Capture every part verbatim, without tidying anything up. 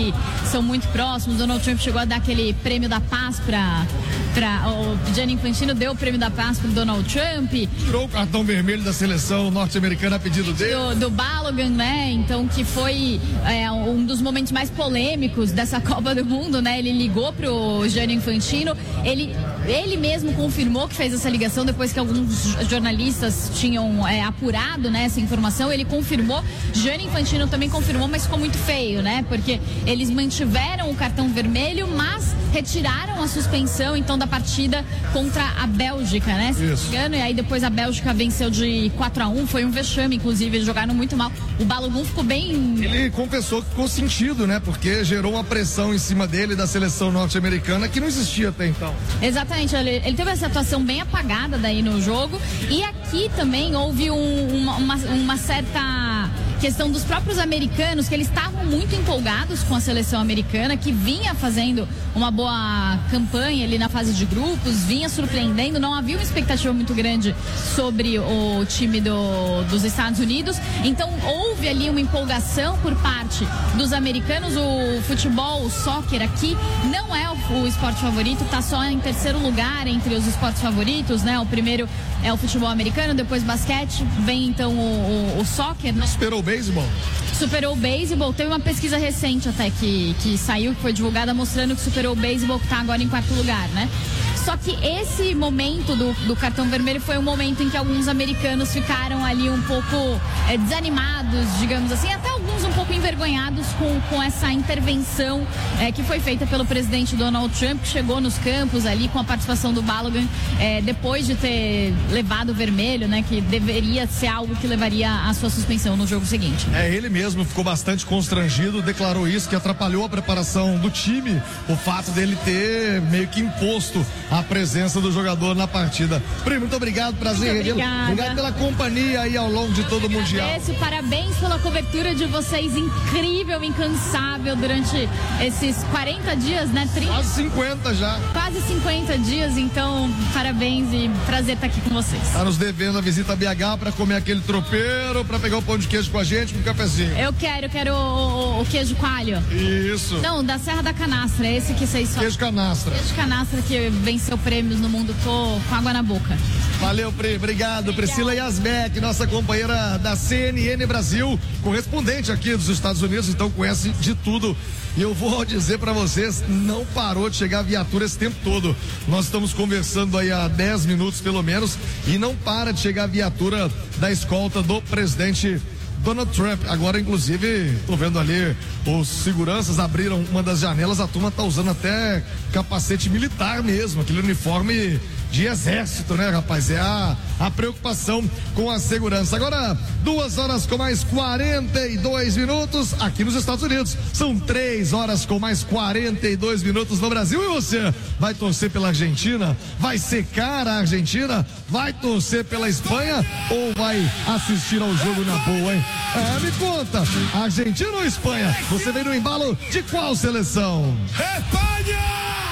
que são muito próximos. Donald Trump chegou a dar aquele prêmio da paz para para o Gianni Infantino, deu o prêmio da paz para o Donald Trump. Tirou o cartão vermelho da seleção norte-americana a pedido dele. Do, do Balogun, né? Então, que foi é, um dos momentos mais polêmicos dessa Copa do Mundo, né? Ele ligou pro Gianni Infantino, ele, ele mesmo confirmou que fez essa ligação depois que alguns jornalistas tinham é, apurado, né, essa informação. Ele confirmou, Gianni Infantino também confirmou, mas ficou muito feio, né? Porque eles mantiveram o cartão vermelho, mas retiraram a suspensão, então, da partida contra a Bélgica, né? Se não me engano, e aí depois a Bélgica venceu de quatro a um, foi um vexame, inclusive, eles jogaram muito mal. O Balogun ficou bem... Ele confessou que ficou sentido, né? Porque gerou uma pressão em cima dele da seleção norte-americana que não existia até então. Exatamente, ele, ele teve essa atuação bem apagada daí no jogo, e aqui também houve um, uma, uma, uma certa questão dos próprios americanos, que eles estavam muito empolgados com a seleção americana, que vinha fazendo uma boa campanha ali na fase de grupos, vinha surpreendendo, não havia uma expectativa muito grande sobre o time do, dos Estados Unidos, então houve ali uma empolgação por parte dos americanos. O futebol, o soccer aqui não é o, o esporte favorito, está só em terceiro lugar entre os esportes favoritos, né? O primeiro é o futebol americano, depois basquete, vem então o, o, o soccer, né? Superou o beisebol? Superou o beisebol. Teve uma pesquisa recente até que, que saiu, que foi divulgada, mostrando que superou o beisebol, que está agora em quarto lugar, né? Só que esse momento do, do cartão vermelho foi um momento em que alguns americanos ficaram ali um pouco é, desanimados, digamos assim, até alguns um pouco envergonhados com, com essa intervenção é, que foi feita pelo presidente Donald Trump, que chegou nos campos ali com a participação do Balogun, é, depois de ter levado o vermelho, né, que deveria ser algo que levaria à sua suspensão no jogo seguinte. É, ele mesmo ficou bastante constrangido, declarou isso, que atrapalhou a preparação do time, o fato dele ter meio que imposto a presença do jogador na partida. Pri, muito obrigado, prazer. Muito obrigada. Obrigado pela companhia aí ao longo de todo o Mundial. Esse, parabéns pela cobertura de vocês, incrível, incansável, durante esses quarenta dias, né? trinta Quase cinquenta já. Quase cinquenta dias, então parabéns e prazer estar aqui com vocês. Tá nos devendo a visita a B H para comer aquele tropeiro, para pegar o pão de queijo com a gente, com um cafezinho. Eu quero, eu quero o, o, o queijo coalho. Isso. Não, da Serra da Canastra, esse que vocês só... Queijo canastra. Queijo canastra que venceu prêmios no mundo, tô com água na boca. Valeu, Pri, obrigado. Priscila Yasbeck, nossa companheira da C N N Brasil, correspondente aqui dos Estados Unidos, então conhece de tudo. E eu vou dizer para vocês, não parou de chegar viatura esse tempo todo. Nós estamos conversando aí há dez minutos pelo menos e não para de chegar a viatura da escolta do presidente Donald Trump. Agora, inclusive, tô vendo ali, os seguranças abriram uma das janelas, a turma tá usando até capacete militar mesmo, aquele uniforme de exército, né, rapaz? É a, a preocupação com a segurança. Agora, duas horas com mais quarenta e dois minutos aqui nos Estados Unidos. São três horas com mais quarenta e dois minutos no Brasil. E você vai torcer pela Argentina? Vai secar a Argentina? Vai torcer pela Espanha? Ou vai assistir ao jogo na boa, hein? É, me conta, Argentina ou Espanha? Você vem no embalo de qual seleção? Espanha!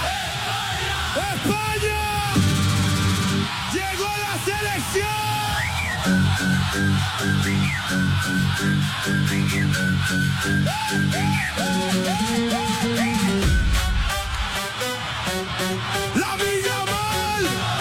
Espanha! La Villa Mal,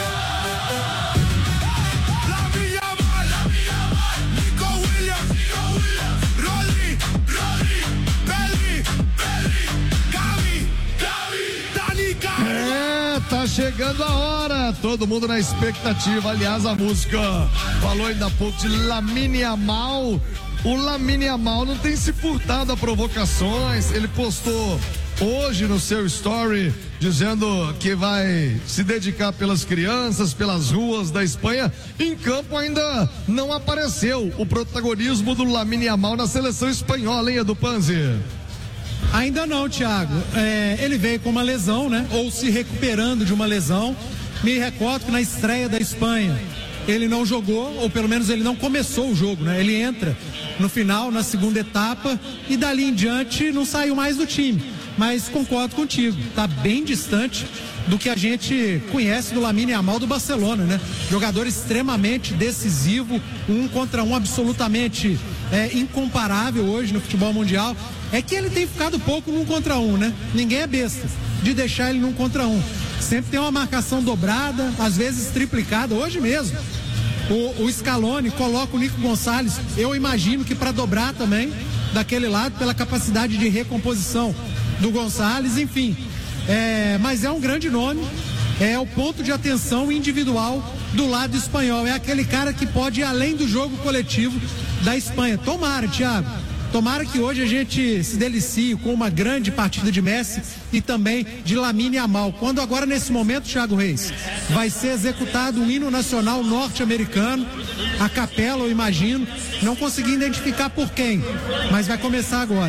La Villa Mal, Nico Williams, Rodri, Rodri, Pedri, Pedri, Gavi, Gavi, Danica. É, tá chegando a hora, todo mundo na expectativa. Aliás, a música falou ainda há pouco de Lamine Yamal. O Lamine Yamal não tem se furtado a provocações. Ele postou hoje no seu story dizendo que vai se dedicar pelas crianças, pelas ruas da Espanha. Em campo ainda não apareceu o protagonismo do Lamine Yamal na seleção espanhola, hein, Edu Panzi? Ainda não, Thiago. É, ele veio com uma lesão, né? Ou se recuperando de uma lesão. Me recordo que na estreia da Espanha ele não jogou, ou pelo menos ele não começou o jogo, né? Ele entra no final, na segunda etapa, e dali em diante não saiu mais do time. Mas concordo contigo, tá bem distante do que a gente conhece do Lamine Yamal do Barcelona, né? Jogador extremamente decisivo, um contra um absolutamente é, incomparável hoje no futebol mundial. É que ele tem ficado pouco num contra um, né? Ninguém é besta de deixar ele num contra um. Sempre tem uma marcação dobrada, às vezes triplicada, hoje mesmo. O, o Scaloni coloca o Nico Gonçalves, eu imagino que para dobrar também, daquele lado, pela capacidade de recomposição do Gonçalves, enfim. É, mas é um grande nome, é o ponto de atenção individual do lado espanhol. É aquele cara que pode ir além do jogo coletivo da Espanha. Tomara, Thiago. Tomara que hoje a gente se delicie com uma grande partida de Messi e também de Lamine Yamal. Quando agora, nesse momento, Thiago Reis, vai ser executado o hino nacional norte-americano, a capela, eu imagino, não consegui identificar por quem, mas vai começar agora.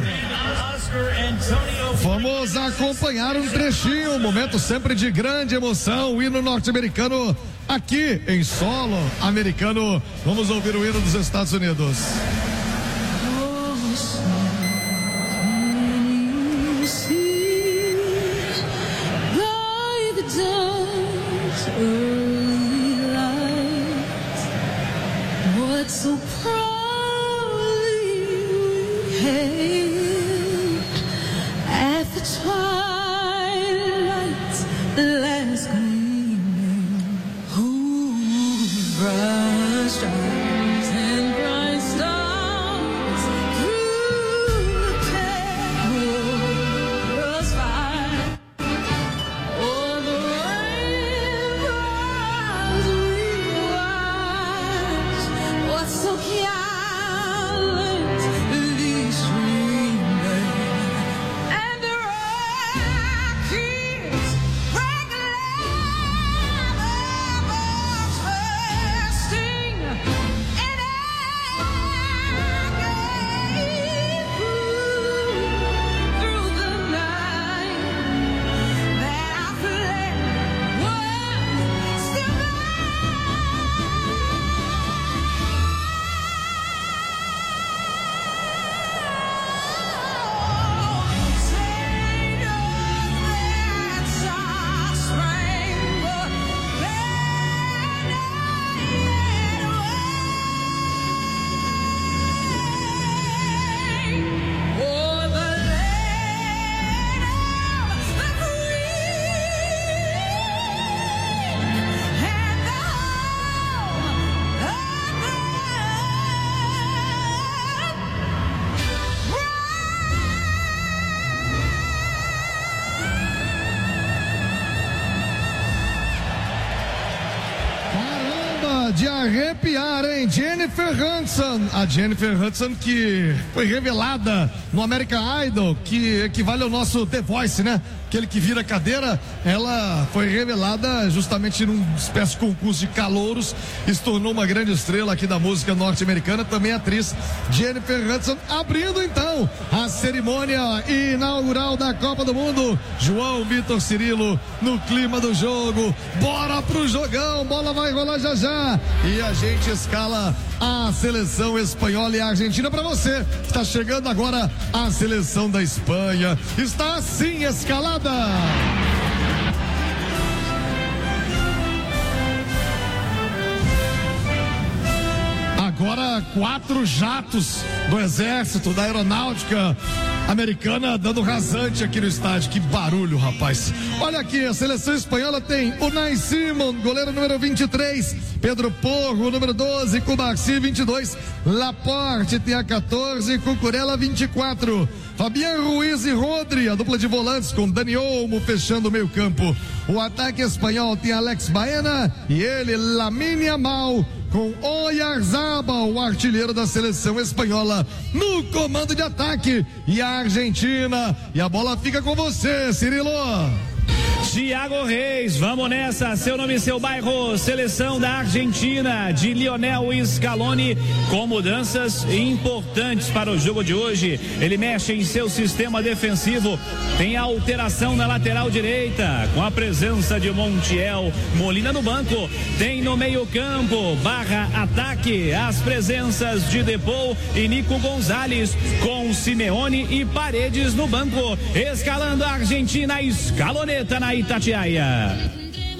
Vamos acompanhar um trechinho, um momento sempre de grande emoção, o hino norte-americano aqui em solo americano. Vamos ouvir o hino dos Estados Unidos. So proudly we hailed at the twilight's last gleaming, who bright stars and bright stars through the perilous fight. Oh, the rainbows we watched, what's so gallantly streaming, and the rockets break levels bursting, and I gave proof through the night that I fled was still De arrepiar, hein? Jennifer Hudson, a Jennifer Hudson que foi revelada no American Idol, que equivale ao nosso The Voice, né? Aquele que vira cadeira, ela foi revelada justamente num espécie de concurso de calouros e se tornou uma grande estrela aqui da música norte-americana, também atriz Jennifer Hudson, abrindo então a cerimônia inaugural da Copa do Mundo. João Vitor Cirilo no clima do jogo, bora pro jogão, bola vai rolar já já e a gente escala a seleção espanhola e a Argentina. Para você, está chegando agora a seleção da Espanha, está assim escalada. Agora quatro jatos do exército, da aeronáutica americana dando rasante aqui no estádio. Que barulho, rapaz. Olha aqui, a seleção espanhola tem Unai Simón, goleiro número vinte e três, Pedro Porro, número doze, Cubarsí, vinte e dois, Laporte tem a quatorze, Cucurella, vinte e quatro, Fabián Ruiz e Rodri, a dupla de volantes com Dani Olmo fechando o meio campo. O ataque espanhol tem Alex Baena e ele, Lamine Yamal, com Oyarzabal, o artilheiro da seleção espanhola, no comando de ataque. E a Argentina, e a bola fica com você, Cirilo. Thiago Reis, vamos nessa, seu nome e seu bairro, seleção da Argentina, de Lionel Scaloni, com mudanças importantes para o jogo de hoje. Ele mexe em seu sistema defensivo, tem alteração na lateral direita, com a presença de Montiel, Molina no banco, tem no meio campo, barra ataque, as presenças de Depou e Nico Gonzalez, com Simeone e Paredes no banco, escalando a Argentina, Scaloneta na Itatiaia.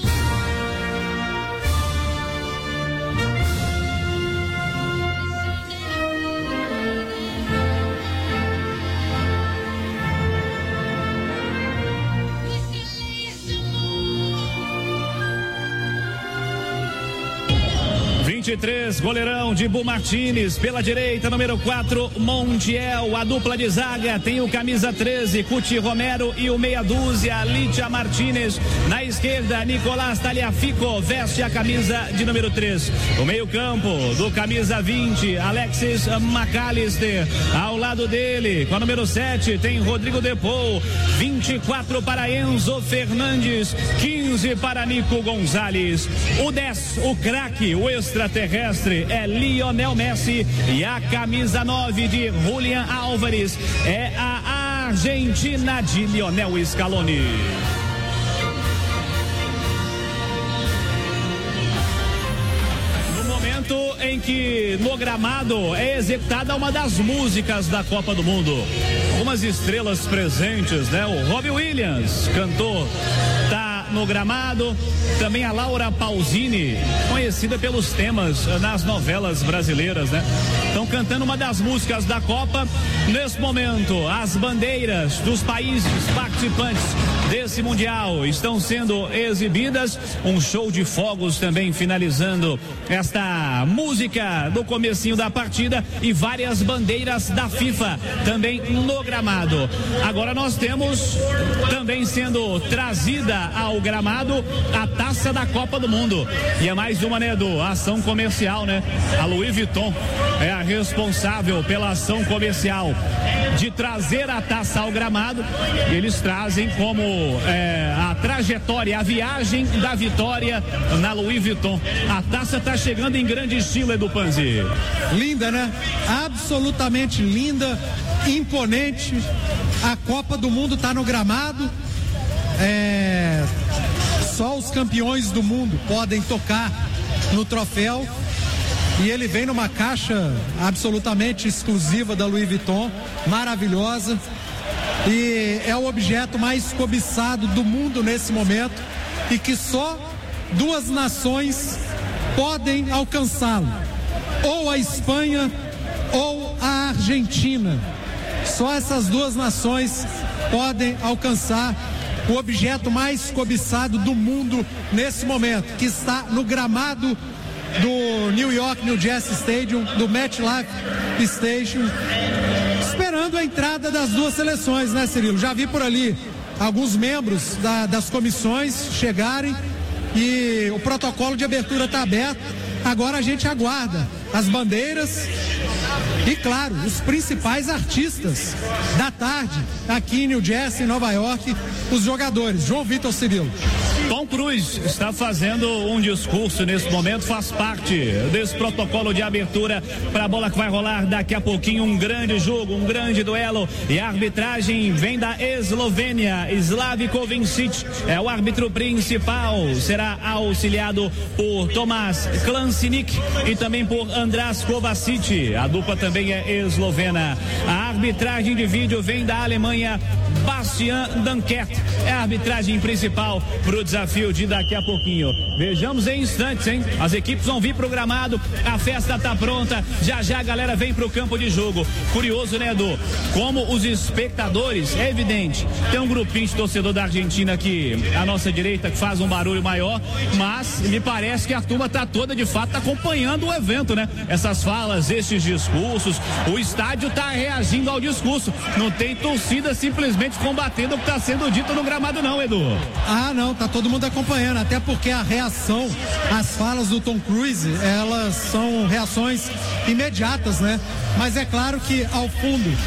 vinte e três, goleirão de Bu Martínez, pela direita, número quatro, Montiel, a dupla de zaga, tem o camisa treze, Cuti Romero e o meia dúzia, Litia Martínez, na esquerda, Nicolás Tagliafico, veste a camisa de número três, o meio campo, do camisa vinte, Alexis McAllister, ao lado dele, com a número sete, tem Rodrigo Depou, vinte e quatro para Enzo Fernandes, quinze para Nico Gonzalez, o dez, o craque, o extraterrestre é Lionel Messi, e a camisa nove de Julián Álvares é a Argentina de Lionel Scaloni. No momento em que no gramado é executada uma das músicas da Copa do Mundo, algumas estrelas presentes, né? O Robbie Williams, cantor, tá no gramado, também a Laura Pausini, conhecida pelos temas nas novelas brasileiras, né? Estão cantando uma das músicas da Copa. Nesse momento, as bandeiras dos países participantes desse Mundial estão sendo exibidas, um show de fogos também finalizando esta música do comecinho da partida, e várias bandeiras da FIFA também no gramado. Agora nós temos também sendo trazida ao gramado a taça da Copa do Mundo, e é mais uma, né, Edu, ação comercial, né? A Louis Vuitton é a responsável pela ação comercial de trazer a taça ao gramado, e eles trazem como é, a trajetória, a viagem da vitória na Louis Vuitton. A taça tá chegando em grande estilo, Edu Panzi. Linda, né? Absolutamente linda, imponente. A Copa do Mundo tá no gramado. É... Só os campeões do mundo podem tocar no troféu. E ele vem numa caixa absolutamente exclusiva da Louis Vuitton, maravilhosa. E é o objeto mais cobiçado do mundo nesse momento, e que só duas nações podem alcançá-lo: ou a Espanha ou a Argentina. Só essas duas nações podem alcançar o objeto mais cobiçado do mundo nesse momento, que está no gramado do New York New Jersey Stadium, do MetLife Stadium, esperando a entrada das duas seleções, né, Cirilo? Já vi por ali alguns membros da, das comissões chegarem, e o protocolo de abertura está aberto. Agora a gente aguarda as bandeiras e, claro, os principais artistas da tarde aqui em New Jersey, Nova York, os jogadores. João Vitor, Cirilo. Tom Cruise está fazendo um discurso nesse momento, faz parte desse protocolo de abertura para a bola que vai rolar daqui a pouquinho. Um grande jogo, um grande duelo, e a arbitragem vem da Eslovênia. Slavko Vincic é o árbitro principal, será auxiliado por Tomáš Klancinic e também por András Kovacic. A dupla também é eslovena. A arbitragem de vídeo vem da Alemanha. Bastian Dankert é a arbitragem principal para o desafio de daqui a pouquinho. Vejamos em instantes, hein? As equipes vão vir pro gramado, a festa tá pronta, já já a galera vem pro campo de jogo. Curioso, né, Edu? Como os espectadores, é evidente, tem um grupinho de torcedor da Argentina aqui à nossa direita que faz um barulho maior, mas me parece que a turma tá toda de fato acompanhando o evento, né? Essas falas, esses discursos, o estádio tá reagindo ao discurso. Não tem torcida simplesmente combatendo o que está sendo dito no gramado, não, Edu. Ah, não, tá todo mundo acompanhando, até porque a reação às falas do Tom Cruise, elas são reações imediatas, né? Mas é claro que ao fundo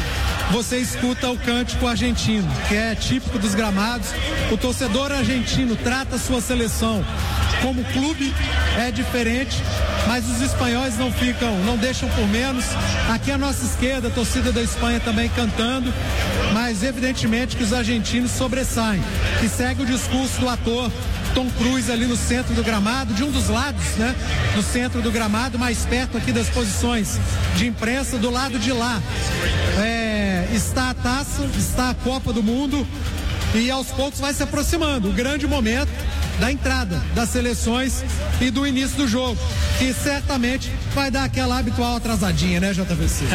você escuta o cântico argentino, que é típico dos gramados. O torcedor argentino trata a sua seleção como clube, é diferente, mas os espanhóis não ficam, não deixam por menos. Aqui à nossa esquerda, a torcida da Espanha também cantando, mas evidentemente que os argentinos sobressaem, e segue o discurso do ator Tom Cruise ali no centro do gramado, de um dos lados, né, do centro do gramado, mais perto aqui das posições de imprensa. Do lado de lá é, está a taça, está a Copa do Mundo, e aos poucos vai se aproximando o grande momento da entrada das seleções e do início do jogo, que certamente vai dar aquela habitual atrasadinha, né, J V C?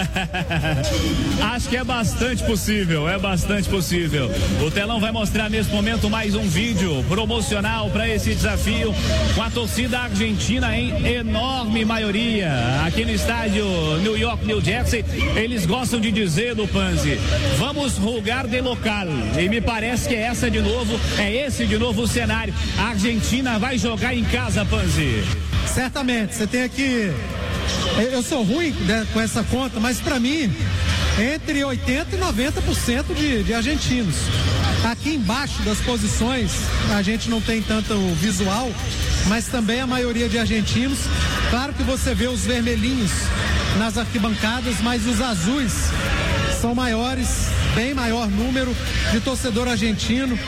Acho que é bastante possível, é bastante possível. O telão vai mostrar nesse momento mais um vídeo promocional para esse desafio, com a torcida argentina em enorme maioria. Aqui no estádio New York, New Jersey, eles gostam de dizer do Panzi: vamos rugar de local. E me parece que é essa de novo, é esse de novo o cenário. A Argentina vai jogar em casa, Panzi. Certamente, você tem aqui. Eu sou ruim, né, com essa conta, mas para mim, entre oitenta e noventa por cento de, de argentinos. Aqui embaixo das posições, a gente não tem tanto visual, mas também a maioria de argentinos. Claro que você vê os vermelhinhos nas arquibancadas, mas os azuis são maiores, bem maior número de torcedor argentino,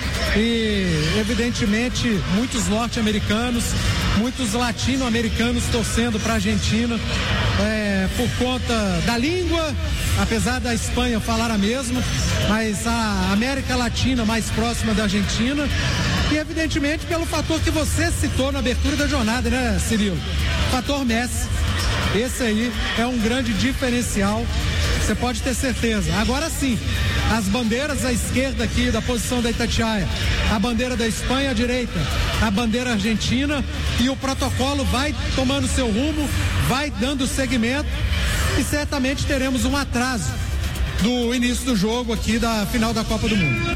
e evidentemente muitos norte-americanos, muitos latino-americanos torcendo para a Argentina, é, por conta da língua, apesar da Espanha falar a mesma, mas a América Latina mais próxima da Argentina, e evidentemente pelo fator que você citou na abertura da jornada, né, Cirilo? Fator Messi. Esse aí é um grande diferencial, você pode ter certeza. Agora sim, as bandeiras à esquerda aqui da posição da Itatiaia, a bandeira da Espanha à direita, a bandeira argentina, e o protocolo vai tomando seu rumo, vai dando seguimento, e certamente teremos um atraso do início do jogo aqui da final da Copa do Mundo.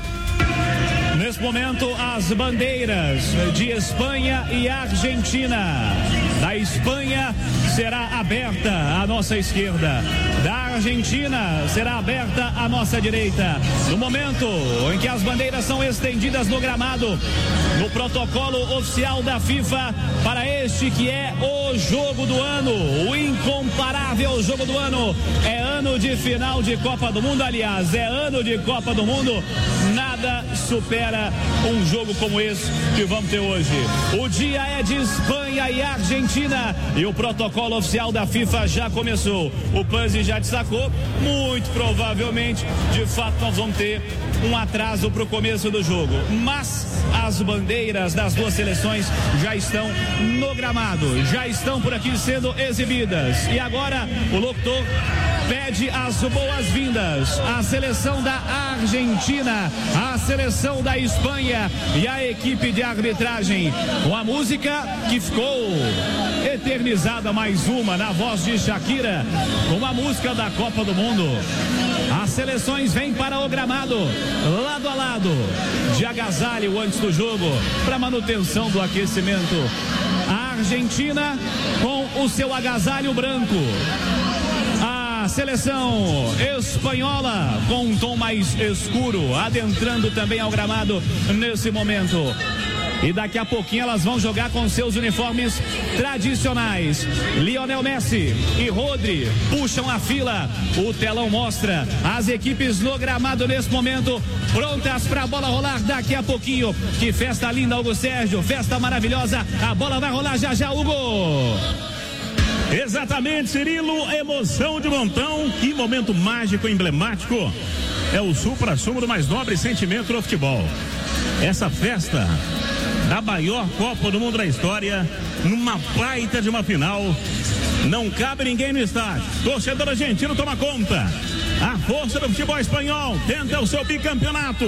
Nesse momento, as bandeiras de Espanha e Argentina. Da Espanha será aberta à nossa esquerda, da Argentina será aberta à nossa direita. No momento em que as bandeiras são estendidas no gramado, no protocolo oficial da FIFA, para este que é o jogo do ano, o incomparável jogo do ano. É ano de final de Copa do Mundo, aliás, é ano de Copa do Mundo. Nada supera um jogo como esse que vamos ter hoje. O dia é de Espanha e Argentina, e o protocolo oficial da FIFA já começou. O Panzi já destacou, muito provavelmente, de fato, nós vamos ter um atraso para o começo do jogo, mas as bandeiras das duas seleções já estão no gramado, já estão por aqui sendo exibidas, e agora o locutor pede as boas-vindas à seleção da Argentina, à seleção da Espanha e à equipe de arbitragem, com a música que ficou eternizada, mais uma na voz de Shakira, com a música da Copa do Mundo. As seleções vêm para o gramado, lado a lado, de agasalho antes do jogo, para manutenção do aquecimento. A Argentina com o seu agasalho branco. A seleção espanhola com um tom mais escuro, adentrando também ao gramado nesse momento. E daqui a pouquinho elas vão jogar com seus uniformes tradicionais. Lionel Messi e Rodri puxam a fila. O telão mostra as equipes no gramado nesse momento, prontas para a bola rolar daqui a pouquinho. Que festa linda, Hugo Sérgio, festa maravilhosa. A bola vai rolar já já, Hugo. Exatamente, Cirilo, emoção de montão, que momento mágico, emblemático. É o supra-sumo do mais nobre sentimento do futebol. Essa festa da maior Copa do Mundo da história, numa baita de uma final. Não cabe ninguém no estádio. Torcedor argentino toma conta. A força do futebol espanhol tenta o seu bicampeonato.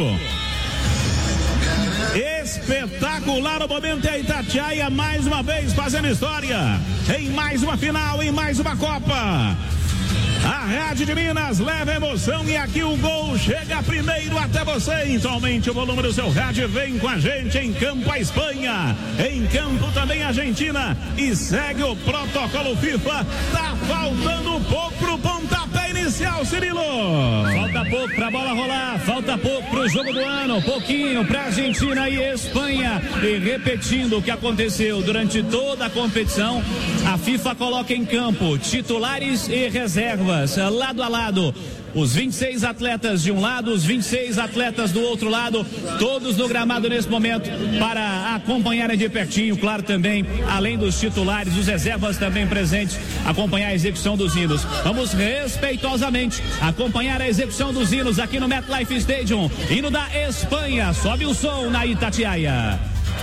Espetacular o momento, é a Itatiaia mais uma vez fazendo história em mais uma final, em mais uma Copa. A Rádio de Minas leva emoção e aqui o gol chega primeiro até você. Então aumente o volume do seu rádio, vem com a gente. Em campo a Espanha, em campo também a Argentina, e segue o protocolo FIFA. Tá faltando pouco pro pontapé inicial. oficial, Cirilo. Falta pouco pra bola rolar, falta pouco pro jogo do ano, pouquinho pra Argentina e Espanha. E repetindo o que aconteceu durante toda a competição, a FIFA coloca em campo titulares e reservas, lado a lado. Os vinte e seis atletas de um lado, os vinte e seis atletas do outro lado, todos no gramado nesse momento para acompanharem de pertinho, claro, também, além dos titulares, os reservas também presentes, acompanhar a execução dos hinos. Vamos respeitosamente acompanhar a execução dos hinos aqui no MetLife Stadium, hino da Espanha. Sobe o som na Itatiaia.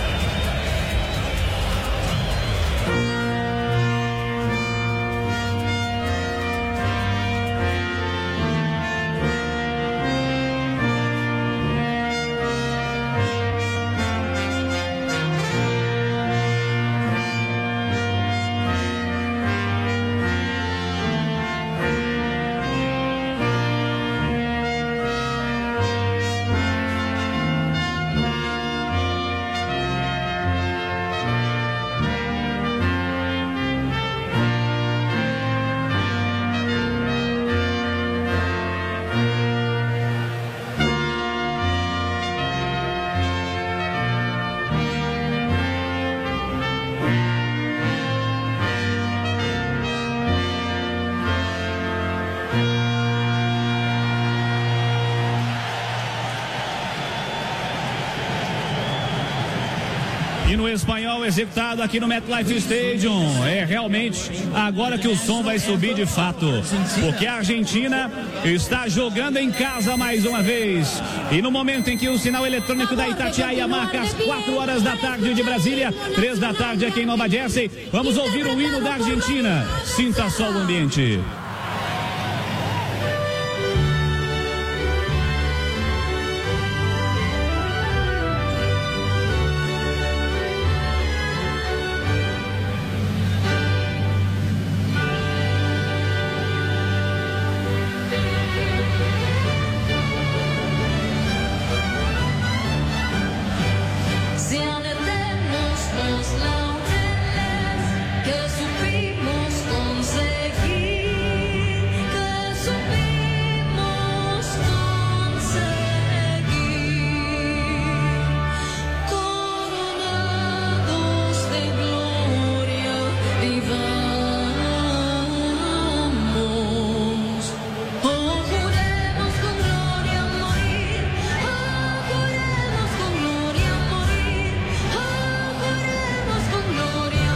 Hino espanhol executado aqui no MetLife Stadium. É realmente agora que o som vai subir de fato, porque a Argentina está jogando em casa mais uma vez. E no momento em que o sinal eletrônico da Itatiaia marca as quatro horas da tarde de Brasília, três da tarde aqui em Nova Jersey, vamos ouvir o hino da Argentina. Sinta só o ambiente. Sean eternos los laureles que supimos conseguir, que supimos conseguir, coronados de gloria vivamos. Oh, juremos con gloria morir, oh, juremos con gloria morir, oh, juremos con gloria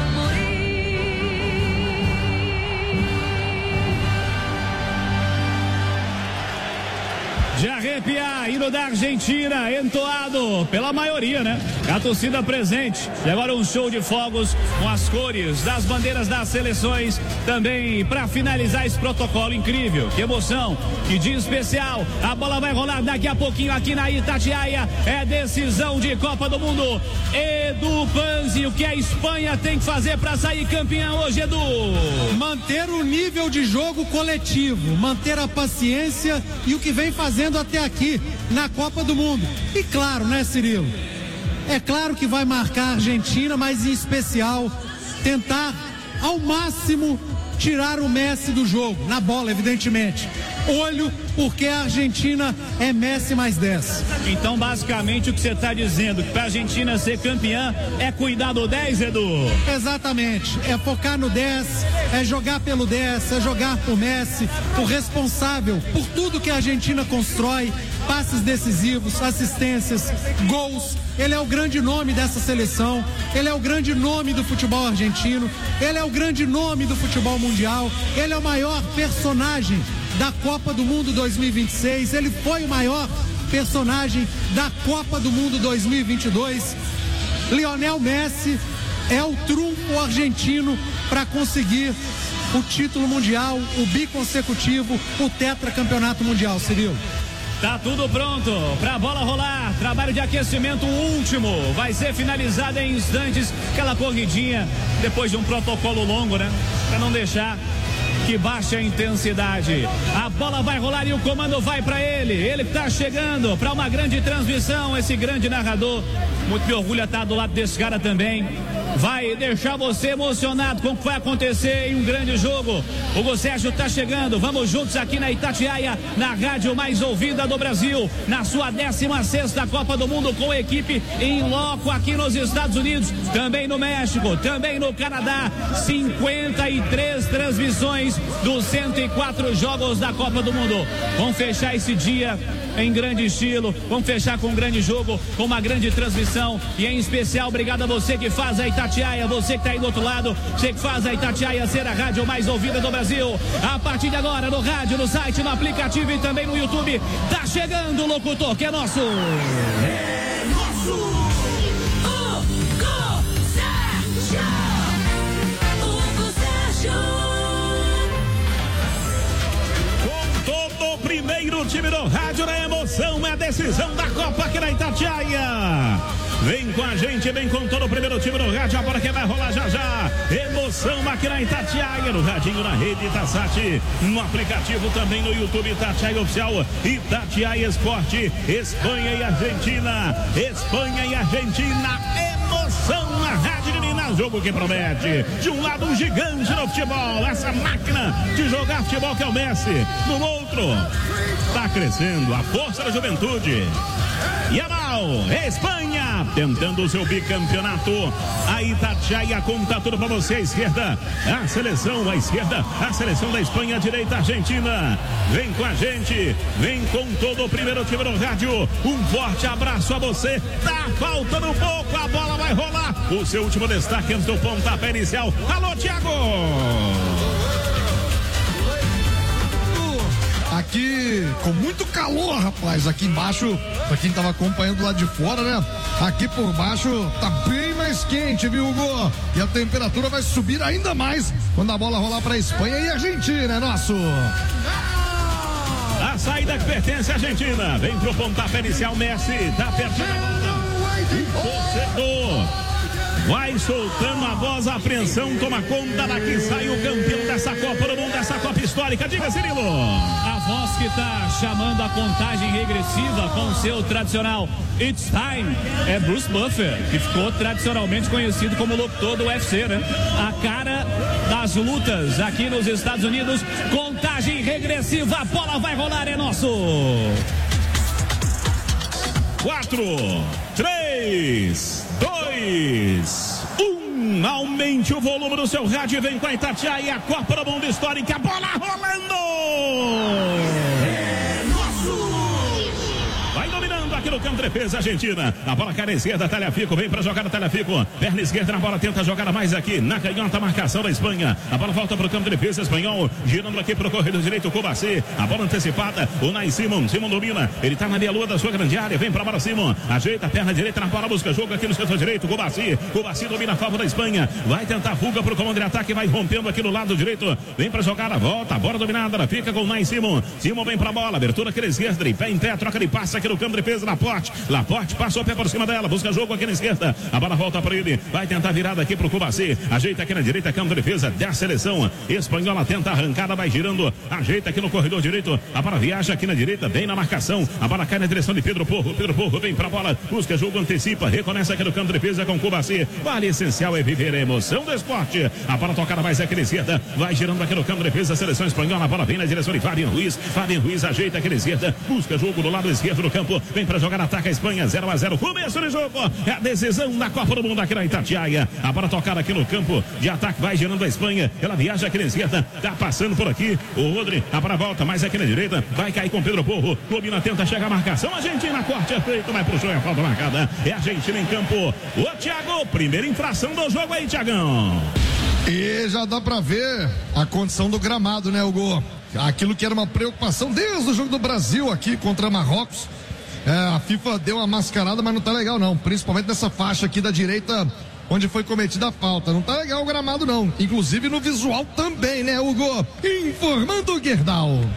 De arrepiar, hino da Argentina, entoado pela maioria, né? A torcida presente. E agora um show de fogos com as cores das bandeiras das seleções também para finalizar esse protocolo incrível. Que emoção, que dia especial. A bola vai rolar daqui a pouquinho aqui na Itatiaia. É decisão de Copa do Mundo. Edu Panzi, o que a Espanha tem que fazer para sair campeã hoje, Edu? Manter o nível de jogo coletivo, manter a paciência e o que vem fazendo até aqui na Copa do Mundo. E claro, né, Cirilo? É claro que vai marcar a Argentina, mas em especial tentar ao máximo tirar o Messi do jogo, na bola, evidentemente. Olho, porque a Argentina é Messi mais dez. Então, basicamente, o que você está dizendo, que para a Argentina ser campeã é cuidar do dez, Edu? Exatamente, é focar no dez, é jogar pelo dez, é jogar por Messi, o responsável por tudo que a Argentina constrói, passes decisivos, assistências, gols. Ele é o grande nome dessa seleção, ele é o grande nome do futebol argentino, ele é o grande nome do futebol mundial, ele é o maior personagem da Copa do Mundo dois mil e vinte e seis, ele foi o maior personagem da Copa do Mundo dois mil e vinte e dois. Lionel Messi é o trunfo argentino para conseguir o título mundial, o biconsecutivo, o tetracampeonato mundial, Cirilo. Tá tudo pronto pra bola rolar. Trabalho de aquecimento último. Vai ser finalizado em instantes. Aquela corridinha depois de um protocolo longo, né? Pra não deixar que baixe a intensidade. A bola vai rolar e o comando vai pra ele. Ele que tá chegando pra uma grande transmissão. Esse grande narrador. Muito me orgulha estar do lado desse cara também. vai deixar você emocionado com o que vai acontecer em um grande jogo. Hugo Sérgio tá chegando, vamos juntos aqui na Itatiaia, na rádio mais ouvida do Brasil, na sua décima sexta Copa do Mundo, com equipe em loco aqui nos Estados Unidos, também no México, também no Canadá. Cinquenta e três transmissões dos cento e quatro jogos da Copa do Mundo. Vamos fechar esse dia em grande estilo, vamos fechar com um grande jogo, com uma grande transmissão, e em especial obrigado a você que faz a Itatiaia, você que está aí do outro lado, você que faz a Itatiaia ser a rádio mais ouvida do Brasil. A partir de agora, no rádio, no site, no aplicativo e também no YouTube, tá chegando o locutor que é nosso. É nosso Hugo Sérgio. Hugo Sérgio. Todo o primeiro time do rádio na emoção, é a decisão da Copa aqui na Itatiaia. Vem com a gente, vem com todo o primeiro time do rádio, a bola que vai rolar já já. Emoção aqui na Itatiaia, no radinho, na rede Itasat, no aplicativo também no YouTube Itatiaia Oficial, Itatiaia Esporte, Espanha e Argentina, Espanha e Argentina, emoção na rádio de Minas, jogo que promete. De um lado um gigante no futebol, essa máquina de jogar futebol que é o Messi, no outro está crescendo a força da juventude. Yamal, Espanha, tentando o seu bicampeonato. A Itatiaia conta tudo pra você. A esquerda, a seleção, a esquerda, a seleção da Espanha, a direita, a Argentina. Vem com a gente, vem com todo o primeiro time no rádio. Um forte abraço a você. Tá faltando pouco, a bola vai rolar. O seu último destaque antes do pontapé inicial. Alô, Thiago! Aqui com muito calor, rapaz, aqui embaixo, pra quem tava acompanhando lá de fora, né? Aqui por baixo tá bem mais quente, viu, Hugo? E a temperatura vai subir ainda mais quando a bola rolar pra Espanha e Argentina, é nosso. A saída que pertence à Argentina, vem pro pontapé inicial, Messi, tá pertinho da bola. Torcedor vai soltando a voz, a apreensão toma conta, daqui sai o campeão dessa Copa do Mundo, dessa Copa histórica. Diga, Cirilo. A voz que está chamando a contagem regressiva com seu tradicional It's Time é Bruce Buffer, que ficou tradicionalmente conhecido como locutor do U F C, né? A cara das lutas aqui nos Estados Unidos. Contagem regressiva, a bola vai rolar, é nosso. Quatro, três, dois, um. Aumente o volume do seu rádio e vem com a Itatiaia, a Copa do Mundo histórica, bola rolando. É nosso. Vai dominando aqui no campo de defesa, Argentina. A bola cai na esquerda, Tagliafico vem pra jogar a Tagliafico. Perna esquerda na bola, tenta jogar mais aqui. Na canhota, marcação da Espanha. A bola volta pro campo de defesa espanhol. Girando aqui pro corredor direito, o Kovacic. A bola antecipada, o Nai Simon. Simon domina. Ele tá na meia-lua da sua grande área. Vem pra bola, Simon. Ajeita a perna direita na bola, busca jogo aqui no setor direito. Kovacic. Kovacic domina a favor da Espanha. Vai tentar fuga pro comando de ataque. Vai rompendo aqui no lado direito. Vem pra jogada, volta. A bola dominada. Ela fica com o Nai Simon. Simon vem pra bola. Abertura aqui na esquerda. Ele pé em pé, troca de passe aqui no campo de defesa. Laporte. Laporte passou o pé por cima dela. Busca jogo aqui na esquerda. A bola volta para ele. Vai tentar virada aqui pro Kovacic. Ajeita aqui na direita, campo de defesa da seleção espanhola. Tenta a arrancada, vai girando. Ajeita aqui no corredor direito. A bola viaja aqui na direita, bem na marcação. A bola cai na direção de Pedro Porro. Pedro Porro vem pra bola. Busca jogo, antecipa. Recomeça aqui no campo de defesa com Kovacic. Vale essencial é viver a emoção do esporte. A bola tocada mais aqui na esquerda. Vai girando aqui no campo de defesa. A seleção espanhola. A bola vem na direção de Fabian Ruiz. Fabian Ruiz ajeita aqui na esquerda. Busca jogo do lado esquerdo do campo. Vem pra jogar, ataca a Espanha. zero a zero. Começo do jogo. É a decisão da Copa do Mundo aqui na Itatiaia. A bola tocada aqui no campo de ataque. Vai girando a Espanha. Ela viaja aqui na esquerda. Tá passando por aqui. O Rodri. A bola volta mais aqui na direita. Vai cair com Pedro Porro. Domina, tenta chegar a marcação. Argentina, corte é feito. Vai pro chão. É a falta marcada. É a Argentina em campo. O Thiago. Primeira infração do jogo aí, Thiagão. E já dá pra ver a condição do gramado, né, Hugo? Aquilo que era uma preocupação desde o jogo do Brasil aqui contra Marrocos. É, a FIFA deu uma mascarada, mas não tá legal não, principalmente nessa faixa aqui da direita, onde foi cometida a falta. Não tá legal o gramado não, inclusive no visual também, né, Hugo? Informando o Gerdau.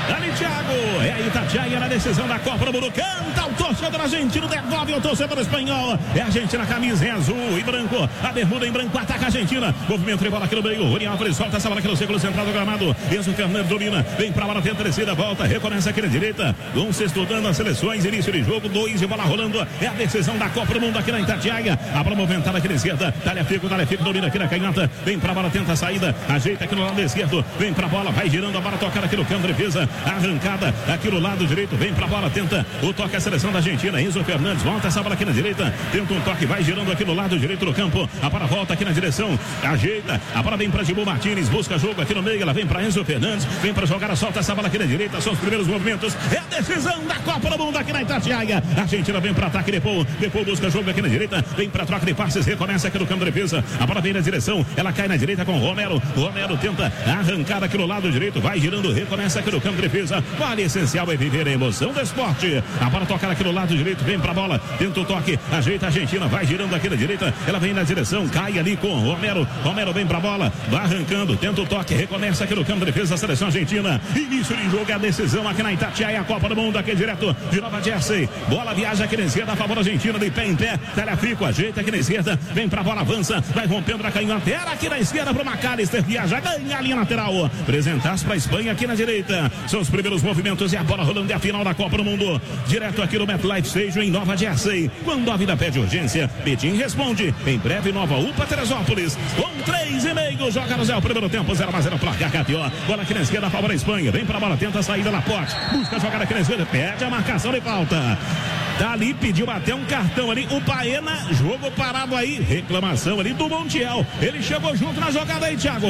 Ali, Thiago. É a Itatiaia na decisão da Copa do Mundo. Canta o torcedor argentino, devolve o torcedor espanhol. É a Argentina, camisa em azul e branco. A bermuda em branco, ataca a Argentina. Movimento de bola aqui no meio. Rony Alves solta essa bola aqui no círculo central do gramado. Enzo Fernandes domina. Vem pra bola, tenta descida, volta, recomeça aqui na direita. Um sexto estudando as seleções, início de jogo, dois de bola rolando. É a decisão da Copa do Mundo aqui na Itatiaia. A bola movimentada aqui na esquerda. Talhafico, Talhafico domina aqui na canhota. Vem pra bola, tenta a saída. Ajeita aqui no lado esquerdo. Vem pra bola, vai girando a bola, tocada aqui no campo de defesa. Arrancada aqui no lado direito. Vem pra bola, tenta o toque, a seleção da Argentina. Enzo Fernandes volta essa bola aqui na direita. Tenta um toque, vai girando aqui no lado direito do campo. A bola volta aqui na direção. Ajeita. A bola vem pra Gibu Martins. Busca jogo aqui no meio. Ela vem pra Enzo Fernandes. Vem pra jogar, solta essa bola aqui na direita. São os primeiros movimentos. É a decisão da Copa do Mundo aqui na Itatiaia. A Argentina vem para ataque depois. Depois busca jogo aqui na direita. Vem para troca de passes. Recomeça aqui no campo de defesa. A bola vem na direção. Ela cai na direita com o Romero. Romero tenta arrancar aqui no lado direito. Vai girando. Recomeça aqui no campo de defesa. Vale essencial é viver a emoção do esporte. A bola toca aqui no lado direito. Vem para a bola. Tenta o toque. Ajeita a Argentina. Vai girando aqui na direita. Ela vem na direção. Cai ali com o Romero. Romero vem para a bola. Vai arrancando. Tenta o toque. Recomeça aqui no campo de defesa. A seleção argentina. Início de jogo é a decisão aqui na Itatiaia. A Copa do Mundo aqui direto de Nova Jersey. Bola viaja aqui na esquerda a favor da Argentina, de pé em pé. Talhafico ajeita aqui na esquerda. Vem pra bola, avança. Vai rompendo na canhota. Era aqui na esquerda pro McAllister. Viaja, ganha a linha lateral. Apresentar-se pra Espanha aqui na direita. São os primeiros movimentos e a bola rolando. É a final da Copa do Mundo. Direto aqui no MetLife Stadium em Nova Jersey. Quando a vida pede urgência, Betim responde. Em breve, Nova U para Teresópolis. Com três e meio. Joga no Zé o primeiro tempo. zero a zero placar K T O. Bola aqui na esquerda a favor da Espanha. Vem pra bola, tenta a saída na Laporte. Busca jogar aqui na esquerda. Pede a marcação de falta. Dali pediu até um cartão ali. O Baena, jogo parado aí. Reclamação ali do Montiel. Ele chegou junto na jogada aí, Thiago.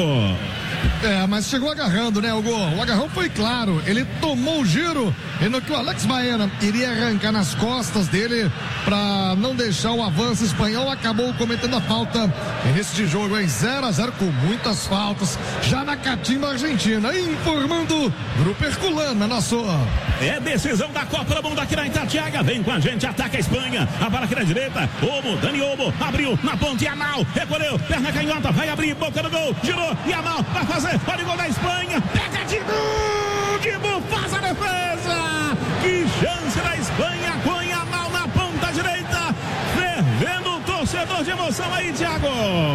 É, mas chegou agarrando, né, Hugo? O agarrão foi claro. Ele tomou o giro e no que o Alex Baena iria arrancar nas costas dele para não deixar o avanço espanhol, acabou cometendo a falta. Início de jogo em zero a zero com muitas faltas. Já na catimba argentina. Informando Grupo Herculano, nosso. É decisão da Copa do Mundo aqui na Itatiaia. Vem com a gente, ataca a Espanha. A bola aqui na direita. Olmo, Dani Olmo, abriu na ponte. Yamal, recolheu, perna canhota, vai abrir, boca do gol. Girou, Yamal, vai fazer. Olha o gol da Espanha. Pega de gol. Dibu faz a defesa. Que chance da Espanha com Yamal na ponta direita. Fervendo o torcedor de emoção aí, Thiago.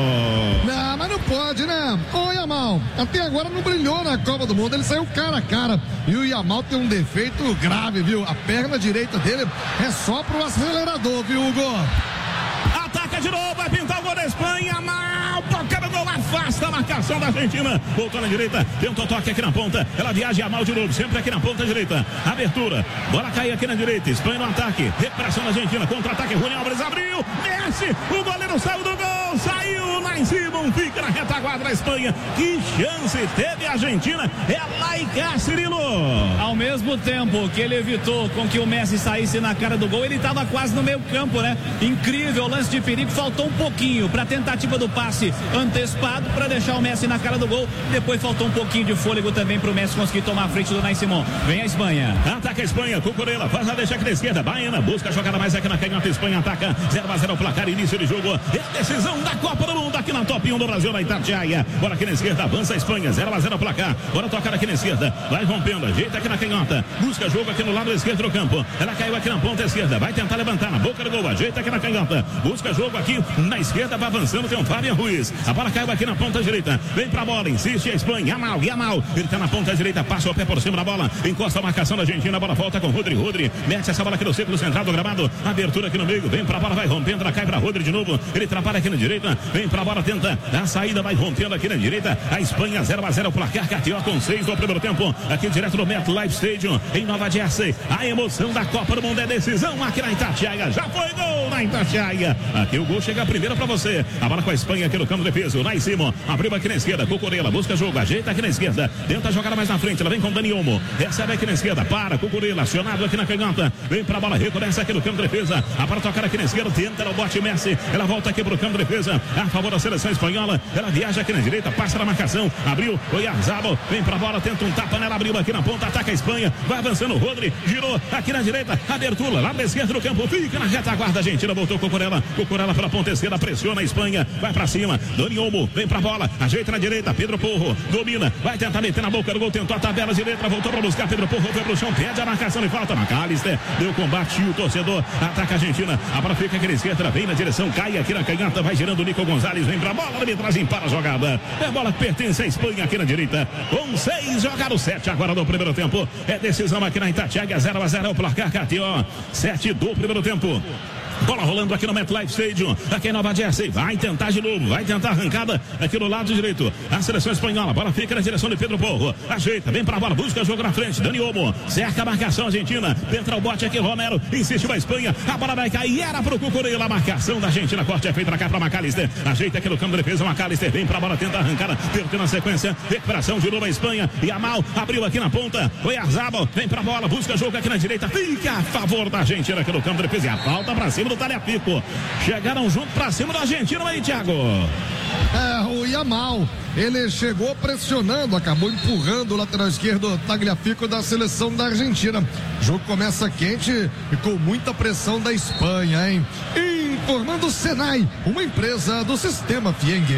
Não, mas não pode, né? Ô, Yamal, até agora não brilhou na Copa do Mundo. Ele saiu cara a cara. E o Yamal tem um defeito grave, viu? A perna direita dele é só pro acelerador, viu, Hugo? Ataca de novo, vai pintar o gol da Espanha. Mal, tocando o gol, afasta a marcação da Argentina. Voltou na direita, tenta o toque aqui na ponta. Ela viaja mal de novo, sempre aqui na ponta direita. Abertura, bola cai aqui na direita. Espanha no ataque, recuperação da Argentina. Contra-ataque, Rony Alves abriu. Messi, o goleiro saiu do gol. Saiu lá em cima, fica na retaguarda da Espanha. Que chance teve a Argentina. É lá e cá, Cirilo. Ao mesmo tempo que ele evitou com que o Messi saísse na cara do gol, ele estava quase no meio campo, né? Incrível lance de perigo, faltou um pouquinho para tentativa do passe antecipado para deixar o Messi na cara do gol. Depois faltou um pouquinho de fôlego também para o Messi conseguir tomar a frente do Nai Simon. Vem a Espanha. Ataca a Espanha, Cucurella, faz a deixa aqui na esquerda. Baena busca a jogada mais aqui na canhota. Espanha ataca, zero a zero placar, início de jogo. É a decisão da Copa do Mundo aqui na Top um do Brasil, na Itatiaia. Bola aqui na esquerda, avança a Espanha, zero a zero placar. Bora tocar aqui na esquerda, vai rompendo, ajeita aqui na canhota. Busca jogo aqui no lado esquerdo do campo. Ela caiu aqui na ponta esquerda, vai tentar levantar na boca do gol, ajeita aqui na canhota. Busca jogo aqui na esquerda, vai avançando, tem um Fábio Ruiz. A bola caiu aqui na ponta direita, vem pra bola, insiste a Espanha, Yamal, Yamal. Ele tá na ponta direita, passa o pé por cima da bola, encosta a marcação da Argentina, a bola volta com Rodri, Rodri, mete essa bola aqui no círculo central do gramado, abertura aqui no meio, vem pra bola, vai rompendo, ela cai pra Rodri de novo, ele trabalha aqui na direita, vem pra bola, tenta a saída, vai rompendo aqui na direita, a Espanha zero a zero, placar K T O com seis do primeiro tempo, aqui direto do MetLife Stadium, em Nova Jersey. A emoção da Copa do Mundo é decisão aqui na Itatiaia, já foi gol na Itatiaia, aqui o gol chega primeiro pra você, a bola com a Espanha aqui no campo de defesa, lá em cima, abriu aqui na esquerda, Cucurella, busca jogo, ajeita aqui na esquerda, tenta jogar mais na frente, ela vem com Dani Olmo, recebe aqui na esquerda, para, Cucurella, acionado aqui na canhota, vem pra bola, recomeça aqui no campo de defesa, a bola tocar aqui na esquerda, tenta o bote Messi, ela volta aqui pro campo de defesa, a favor da seleção espanhola, ela viaja aqui na direita, passa na marcação, abriu, Oyarzabal, vem pra bola, tenta um tapa nela, abriu aqui na ponta, ataca a Espanha, vai avançando o Rodri, girou aqui na direita, abertura, lá na esquerda do campo, fica na retaguarda argentina, Argentina, voltou Cucurella, Cucurella pela ponta esquerda, pressiona a Espanha, vai pra cima, Dani Olmo, vem pra bola, ajeita na direita, Pedro Porro, domina, vai tentar meter na boca do gol, tentou a tabela de letra, voltou pra buscar, Pedro Porro, foi pro chão, pede a marcação e falta, McAllister, deu combate, o torcedor, ataca a Argentina, a bola fica aqui na esquerda, vem na direção, cai aqui na canhota, vai girando o Nico Gonzalez, vem pra bola, arbitragem para a jogada, é bola que pertence à Espanha aqui na direita, com seis jogados, sete agora do primeiro tempo, é decisão aqui na Itatiaia, zero a zero é o placar, K T O, sete do primeiro tempo. Bola rolando aqui no MetLife Stadium, aqui em Nova Jersey, vai tentar de novo, vai tentar arrancada aqui do lado direito, a seleção espanhola, bola fica na direção de Pedro Porro, ajeita, vem pra bola, busca jogo na frente, Dani Olmo, cerca a marcação argentina, entra o bote aqui, Romero, insiste pra Espanha, a bola vai cair, era pro Cucurella, a marcação da Argentina, corte é feito na cá pra McAllister, ajeita aqui no campo de defesa, McAllister, vem pra bola, tenta arrancada, perdeu na sequência, recuperação de novo a Espanha, e a Mal abriu aqui na ponta, foi Arzabal, vem pra bola, busca jogo aqui na direita, fica a favor da Argentina aqui no campo de defesa, e a falta pra cima do Tagliafico. Chegaram junto pra cima da Argentina aí, Thiago. É, o Yamal, ele chegou pressionando, acabou empurrando o lateral esquerdo Tagliafico da seleção da Argentina. O jogo começa quente e com muita pressão da Espanha, hein? Informando o Senai, uma empresa do Sistema Fieng.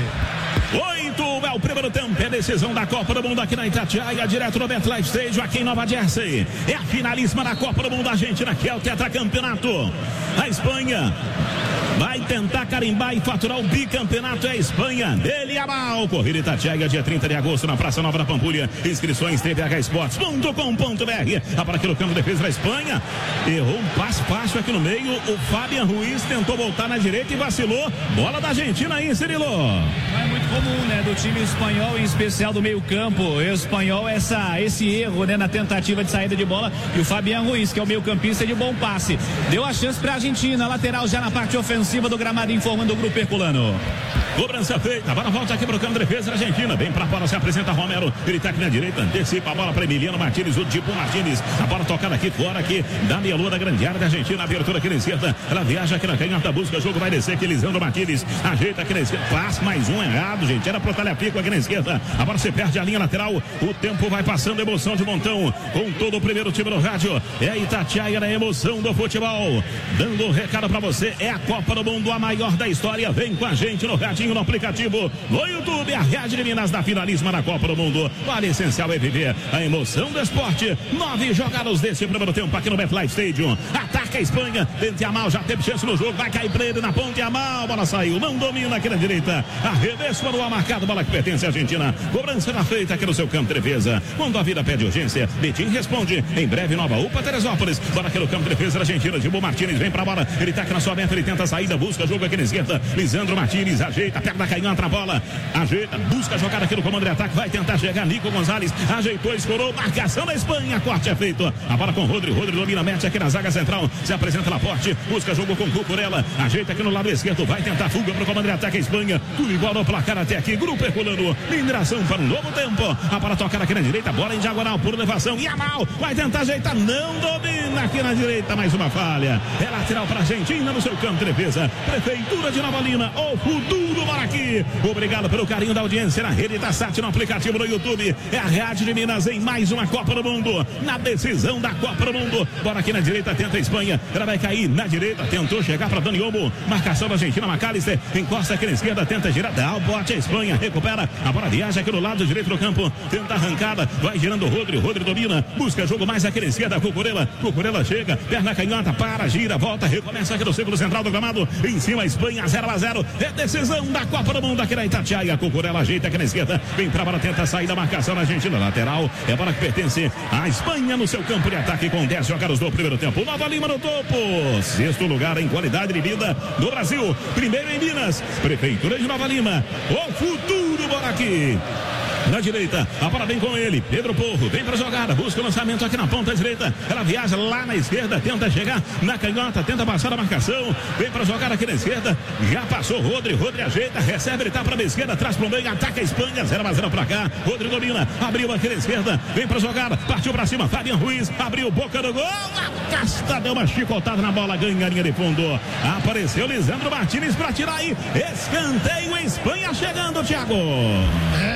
Oito é o primeiro tempo, é decisão da Copa do Mundo aqui na Itatiaia, direto no MetLife Stadium, aqui em Nova Jersey. É a finalíssima da Copa do Mundo da Argentina, que é o tetracampeonato. A Espanha vai tentar carimbar e faturar o bicampeonato, é a Espanha. Dele a mal. Corrida Itatiaia, dia trinta de agosto, na Praça Nova da Pampulha. Inscrições t v h esportes ponto com ponto b r. Para aqui no campo de defesa da Espanha. Errou um passo fácil aqui no meio. O Fabian Ruiz tentou voltar na direita e vacilou. Bola da Argentina aí, Cirilo. É muito comum, né, do time espanhol, em especial do meio campo espanhol, essa, esse erro, né, na tentativa de saída de bola. E o Fabian Ruiz, que é o meio campista de bom passe, deu a chance para a Argentina, lateral já na parte ofensiva do gramado, informando o grupo herculano. Cobrança feita, a bola volta aqui para o campo de defesa da Argentina, vem para a bola, se apresenta Romero, ele tá aqui na direita, antecipa a bola para Emiliano Martínez, o Tipo Martínez, a bola tocada aqui fora, aqui da meia lua da grande área da Argentina, abertura aqui na esquerda, ela viaja aqui na canhota, busca jogo, vai descer aqui, Lisandro Martínez, ajeita aqui na esquerda, passa mais um errado, gente, era pro Tagliafico aqui na esquerda, a bola se perde a linha lateral, o tempo vai passando, emoção de montão, com todo o primeiro time no rádio, é a Itatiaia na emoção do futebol, dando um recado para você, é a Copa do Mundo, a maior da história, vem com a gente no radinho, no aplicativo, no YouTube, a Rede de Minas da finalíssima da Copa do Mundo, o essencial é viver a emoção do esporte, nove jogados desse primeiro tempo aqui no MetLife Stadium, ataca a Espanha, tenta Yamal, já teve chance no jogo, vai cair pra ele na ponta, Yamal, bola saiu, não domina aqui na direita, arremesso para o marcado, bola que pertence à Argentina, cobrança na feita aqui no seu campo de defesa, quando a vida pede urgência, Betim responde, em breve nova UPA Teresópolis, bola aqui no campo de defesa da Argentina, Gilbo Martínez vem pra bola, ele tá aqui na sua meta, ele tenta a saída, busca jogo aqui na esquerda, Lisandro Martínez ajeita, pega da canhota na bola, ajeita, busca jogar aqui no comando de ataque, vai tentar chegar, Nico Gonzalez, ajeitou, escorou, marcação da Espanha, corte é feito, a bola com Rodri, Rodri domina, mete aqui na zaga central, se apresenta Laporte, busca jogo com Cucurella, ajeita aqui no lado esquerdo, vai tentar fuga pro comando de ataque, a Espanha, tudo igual no placar até aqui, grupo herculano, mineração para um novo tempo, a bola toca aqui na direita, bola em diagonal, por elevação, e a mal, vai tentar ajeitar, não domina aqui na direita, mais uma falha, é lateral para a Argentina no seu campo de defesa, Prefeitura de Nova Lima, o futuro mora aqui, obrigado pelo carinho da audiência na rede da Sat, no aplicativo no YouTube, é a Rádio de Minas em mais uma Copa do Mundo, na decisão da Copa do Mundo, bora aqui na direita, tenta a Espanha, ela vai cair na direita, tentou chegar para Dani Olmo, marcação da Argentina, McAllister, encosta aqui na esquerda, tenta girar, dá o bote, a Espanha recupera, a bola viaja aqui no lado direito do campo, tenta arrancada, vai girando o Rodri, Rodri domina, busca jogo mais aqui na esquerda, Cucurella, Cucurella chega, perna canhota, para, gira, volta, recomeça aqui no círculo central do gramado, em cima a Espanha, zero a zero, é decisão da Copa do Mundo aqui na Itatiaia, Cucurella ajeita aqui na esquerda, vem pra bola, tenta sair da marcação na Argentina, lateral, é a bola que pertence à Espanha no seu campo de ataque com dez jogados do primeiro tempo, Nova Lima no topo, sexto lugar em qualidade de vida do Brasil, primeiro em Minas, Prefeitura de Nova Lima, o futuro bora aqui. Na direita, a bola vem com ele, Pedro Porro, vem pra jogada, busca o lançamento aqui na ponta direita, ela viaja lá na esquerda, tenta chegar na canhota, tenta passar a marcação, vem pra jogada aqui na esquerda, já passou Rodri, Rodri ajeita, recebe, ele tá pra esquerda, traz pro meio, ataca a Espanha, zero a zero pra cá, Rodri domina, abriu aqui na esquerda, vem pra jogada, partiu pra cima, Fabian Ruiz, abriu boca do gol, a Casta deu uma chicotada na bola, ganha a linha de fundo, apareceu Lisandro Martínez pra tirar aí, escanteio, Espanha chegando, Thiago. É,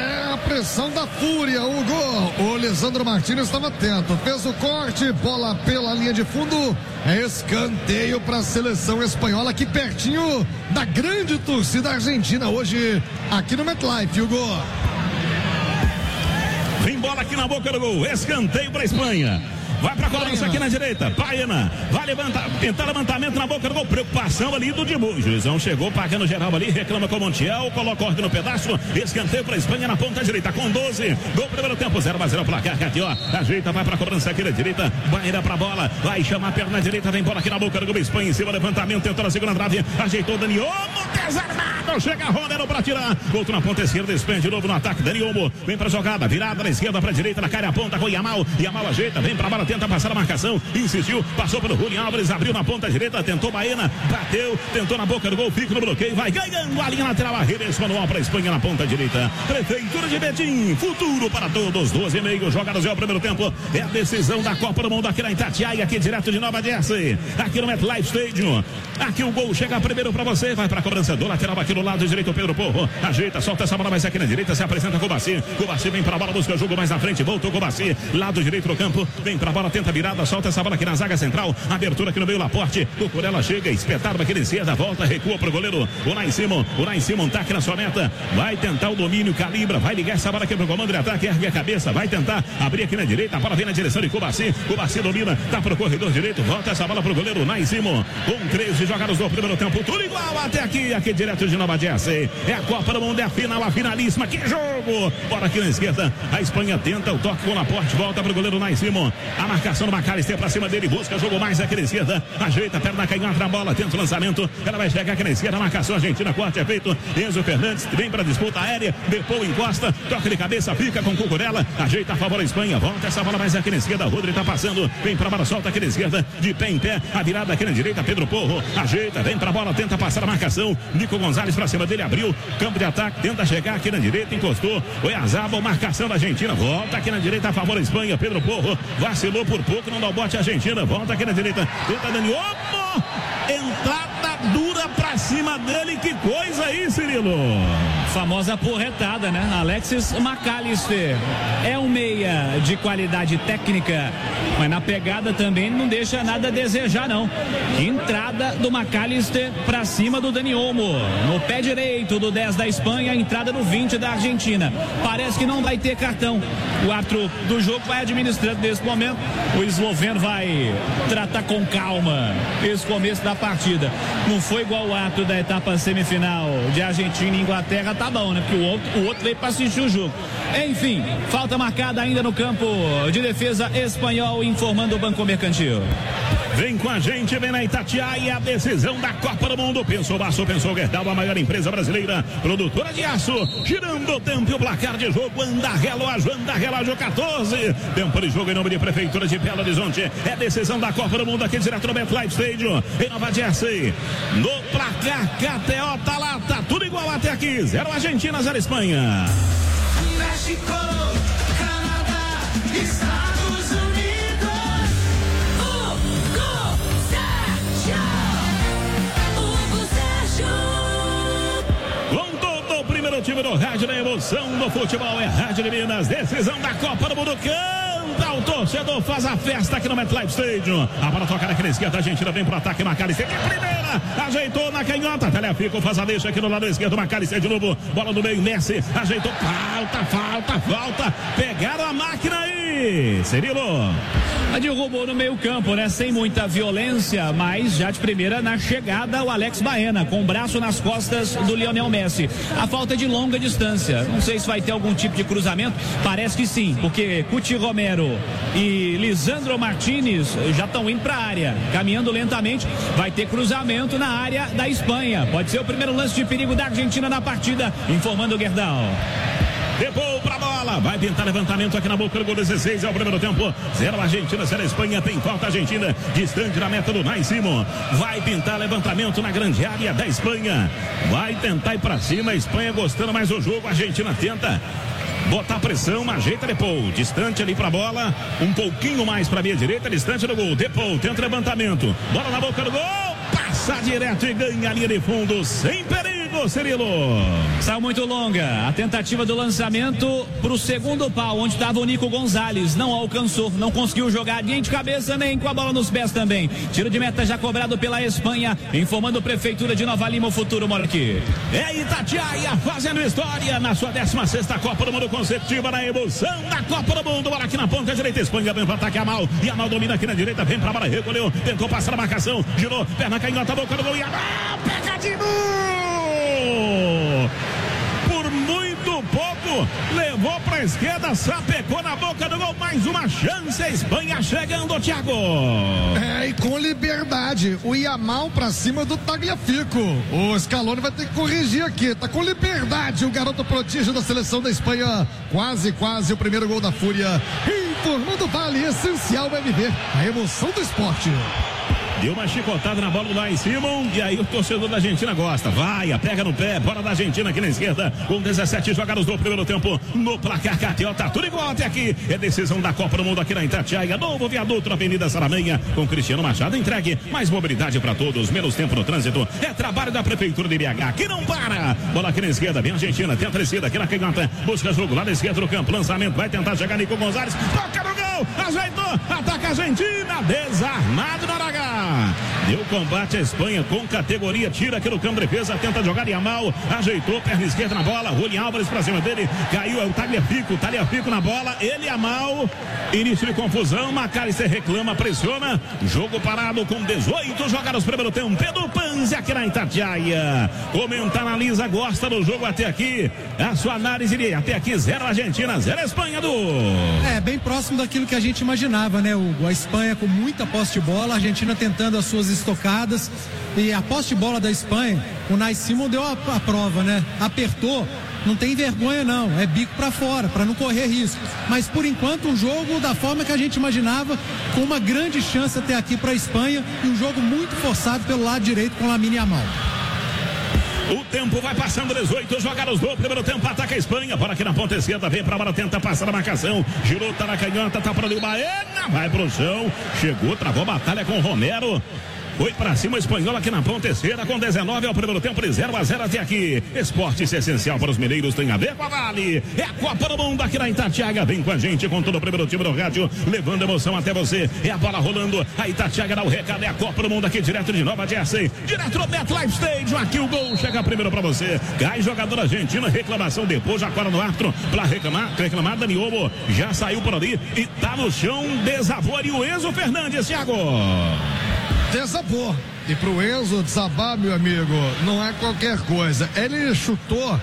pressão da fúria, Hugo. O Lisandro Martins estava atento, fez o corte, bola pela linha de fundo, é escanteio para a seleção espanhola, aqui pertinho da grande torcida argentina hoje aqui no MetLife, Hugo. Vem bola aqui na boca do gol, escanteio para a Espanha. Vai pra cobrança aqui na direita, Baena vai levantar, tentar levantamento na boca do gol, preocupação ali do Dibu, o juizão chegou, pagando geral ali, reclama com o Montiel, coloca ordem no pedaço, escanteio pra Espanha na ponta direita, com doze, gol primeiro tempo, zero a zero placar, aqui ó, ajeita, vai pra cobrança aqui na direita, Baena pra bola, vai chamar a perna direita, vem bola aqui na boca do gol, Espanha em cima, levantamento, tentou na segunda trave, ajeitou Dani Olmo, desarmado, chega Romero pra tirar, outro na ponta esquerda, Espanha de novo no ataque, Dani Olmo, vem pra jogada, virada na esquerda pra direita, na cara a ponta com Yamal, Yamal ajeita, vem pra bola, tenta passar a marcação, insistiu, passou pelo Julián Álvares, abriu na ponta direita, tentou Baena, bateu, tentou na boca do gol, fica no bloqueio, vai ganhando a linha lateral, arremesso manual para a Espanha na ponta direita. Prefeitura de Betim, futuro para todos, doze e meio, jogadas é o primeiro tempo, é a decisão da Copa do Mundo aqui na Itatiaia, aqui direto de Nova Jersey, aqui no MetLife Stadium. Aqui o gol chega primeiro para você, vai para a cobrança do lateral aqui no lado direito, Pedro Porro, ajeita, solta essa bola mais aqui na direita, se apresenta Kovacic, Kovacic vem para a bola, busca o jogo mais na frente, voltou Kovacic, lado direito do campo, vem para a bola, tenta virada, solta essa bola aqui na zaga central, abertura aqui no meio, Laporte, o Corella chega, espetado aqui na esquerda, volta, recua pro goleiro, o Nai Simon, o Nai Simon tá aqui na sua meta, vai tentar o domínio, calibra, vai ligar essa bola aqui pro comando de ataque, ergue a cabeça, vai tentar abrir aqui na direita, a bola vem na direção de Kovacic, Kovacic domina, tá pro corredor direito, volta essa bola pro goleiro, Nai Simon, com treze jogadas do primeiro tempo, tudo igual até aqui, aqui direto de Nova Jersey, é a Copa do Mundo, é a final, a finalíssima, que jogo, bola aqui na esquerda, a Espanha tenta o toque com o Laporte, volta pro goleiro Nai Simon, a marcação do McAllister pra cima dele, busca jogo mais aqui na esquerda, ajeita a perna canhota na bola, tenta o lançamento, ela vai chegar aqui na esquerda, a marcação argentina, corte é feito, Enzo Fernandes vem para disputa aérea, depois encosta, toca de cabeça, fica com Cucurella, ajeita a favor da Espanha, volta essa bola mais aqui na esquerda, Rodri tá passando, vem pra bola, solta aqui na esquerda, de pé em pé, a virada aqui na direita, Pedro Porro, ajeita, vem pra bola, tenta passar a marcação, Nico Gonzalez pra cima dele, abriu, campo de ataque, tenta chegar aqui na direita, encostou, Oyarzabal, marcação da Argentina, volta aqui na direita a favor da Espanha, Pedro Porro, vacilou por pouco, não dá o bote a Argentina, volta aqui na direita, tenta Dani Olmo, entrada dura pra cima dele, que coisa aí, Cirilo. Famosa porretada, né? Alexis McAllister é um meia de qualidade técnica, mas na pegada também não deixa nada a desejar, não. Entrada do McAllister pra cima do Dani Olmo, no pé direito do dez da Espanha, entrada no vinte da Argentina. Parece que não vai ter cartão. O árbitro do jogo vai administrando nesse momento. O esloveno vai tratar com calma esse começo da partida. Não foi igual o ato da etapa semifinal de Argentina e Inglaterra, tá bom, né? Porque o outro, o outro veio para assistir o jogo. Enfim, falta marcada ainda no campo de defesa espanhol, informando o Banco Mercantil. Vem com a gente, vem na Itatiaia, a decisão da Copa do Mundo. Pensou Baço, pensou Gerdau, a maior empresa brasileira, produtora de aço, girando o tempo e o placar de jogo, anda relógio, anda relógio quatorze. Tempo de jogo em nome de Prefeitura de Belo Horizonte. É decisão da Copa do Mundo aqui direto no MetLife Stadium, em Nova Jersey. No placar, K T O tá lá, tá tudo igual até aqui. Zero Argentina, zero Espanha. México, Canadá, Estados Unidos. Hugo Sérgio. Hugo Sérgio. Com todo o primeiro time do rádio, da emoção do futebol, é Rádio de Minas, decisão da Copa do Mundo. Canta o torcedor, faz a festa aqui no MetLife Stadium. A bola tocada aqui na esquerda, a Argentina vem pro ataque, McAllister, que é a primeira, ajeitou na canhota, Telefico faz a deixa aqui no lado esquerdo, McAllister de novo, bola no meio, Messi, ajeitou, falta, falta, falta, pegaram a máquina aí, Cirilo. A derrubou no meio campo, né? Sem muita violência, mas já de primeira na chegada o Alex Baena, com o braço nas costas do Lionel Messi. A falta de longa distância, não sei se vai ter algum tipo de cruzamento, parece que sim, porque Cuti Romero e Lisandro Martins já estão indo para a área, caminhando lentamente, vai ter cruzamento na área da Espanha, pode ser o primeiro lance de perigo da Argentina na partida, informando o Gerdau. Depou pra bola, vai tentar levantamento aqui na boca do gol, dezesseis é o primeiro tempo, zero Argentina, zero Espanha, tem falta Argentina, distante na meta do Nai Simon, vai tentar levantamento na grande área da Espanha, vai tentar ir pra cima, a Espanha gostando mais do jogo, a Argentina tenta botar pressão, ajeita Depou, distante ali pra bola, um pouquinho mais pra minha direita, distante do gol, Depou tenta levantamento, bola na boca do gol, passa direto e ganha a linha de fundo, sem perigo. Cirilo, Cirilo. Saiu muito longa a tentativa do lançamento para o segundo pau, onde estava o Nico Gonzalez. Não alcançou, não conseguiu jogar nem de cabeça, nem com a bola nos pés também. Tiro de meta já cobrado pela Espanha, informando a Prefeitura de Nova Lima o futuro, Morque. É Itatiaia fazendo história na sua décima sexta Copa do Mundo consecutiva, na emoção da Copa do Mundo. Bola aqui na ponta direita, Espanha vem para ataque a Yamal. Yamal domina aqui na direita, vem para a bola, recolheu, tentou passar a marcação, girou, perna canhota, boca do gol, Yamal, pega de novo! Por muito pouco, levou para a esquerda, sapecou na boca do gol, mais uma chance, a Espanha chegando, Thiago. É, e com liberdade, o Yamal pra cima do Tagliafico. O Scaloni vai ter que corrigir aqui, tá com liberdade o garoto prodígio da seleção da Espanha, quase, quase o primeiro gol da Fúria, informando o Vale, essencial vai viver a emoção do esporte. Deu uma chicotada na bola do Lai Simon e aí o torcedor da Argentina gosta. Vai, pega no pé, bola da Argentina aqui na esquerda, com dezessete jogadas do primeiro tempo no placar K T O, tá tudo igual até aqui. É decisão da Copa do Mundo aqui na Itatiaia, novo viaduto na Avenida Saramenha, com Cristiano Machado entregue. Mais mobilidade para todos, menos tempo no trânsito. É trabalho da Prefeitura de B H, que não para. Bola aqui na esquerda, vem a Argentina, tenta a descida aqui na canhota, busca jogo lá na esquerda do campo, lançamento, vai tentar chegar Nico Gonzalez, toca no gol, ajeitou, ataca a Argentina, desarmado na H. Deu combate à Espanha com categoria, tira aqui no campo de defesa, tenta jogar Yamal, ajeitou, perna esquerda na bola, Julián Álvares pra cima dele, caiu, é o Tagliafico, Tagliafico na bola, ele Yamal, início de confusão, McAllister reclama, pressiona, jogo parado com dezoito jogadas primeiro tempo, Pedro Panzi aqui na Itatiaia, comenta, analisa, gosta do jogo até aqui, a sua análise de até aqui, zero Argentina, zero Espanha, do... É, bem próximo daquilo que a gente imaginava, né, Hugo? A Espanha com muita posse de bola, a Argentina tentando as suas estocadas, e a posse de bola da Espanha, o Unai Simon deu a, a prova, né? Apertou, não tem vergonha não, é bico pra fora, pra não correr risco. Mas por enquanto um jogo da forma que a gente imaginava, com uma grande chance até aqui pra Espanha, e um jogo muito forçado pelo lado direito com Lamine Yamal. O tempo vai passando, dezoito jogadas do primeiro tempo, ataca a Espanha, bola aqui na ponta esquerda, vem pra bola, tenta passar a marcação, girou, tá na canhota, tá pra ali o Baena, vai pro chão, chegou, travou batalha com o Romero. Foi pra cima o espanhol aqui na ponta esquerda com dezenove ao primeiro tempo de zero a zero até aqui. Esporte é essencial para os mineiros, tem a ver com a Vale. É a Copa do Mundo aqui na Itatiaia. Vem com a gente com todo o primeiro time do rádio, levando emoção até você. É a bola rolando. A Itatiaia dá o recado. É a Copa do Mundo aqui direto de Nova Jersey. Direto do MetLife Stadium. Aqui o gol chega primeiro para você. Cai jogador argentino. Reclamação depois, já para no árbitro. Para reclamar, reclamar, Dani Olmo já saiu por ali e tá no chão. Desavor e o Enzo Fernandes, Thiago. Desabou. E pro Enzo desabar, meu amigo, não é qualquer coisa. Ele chutou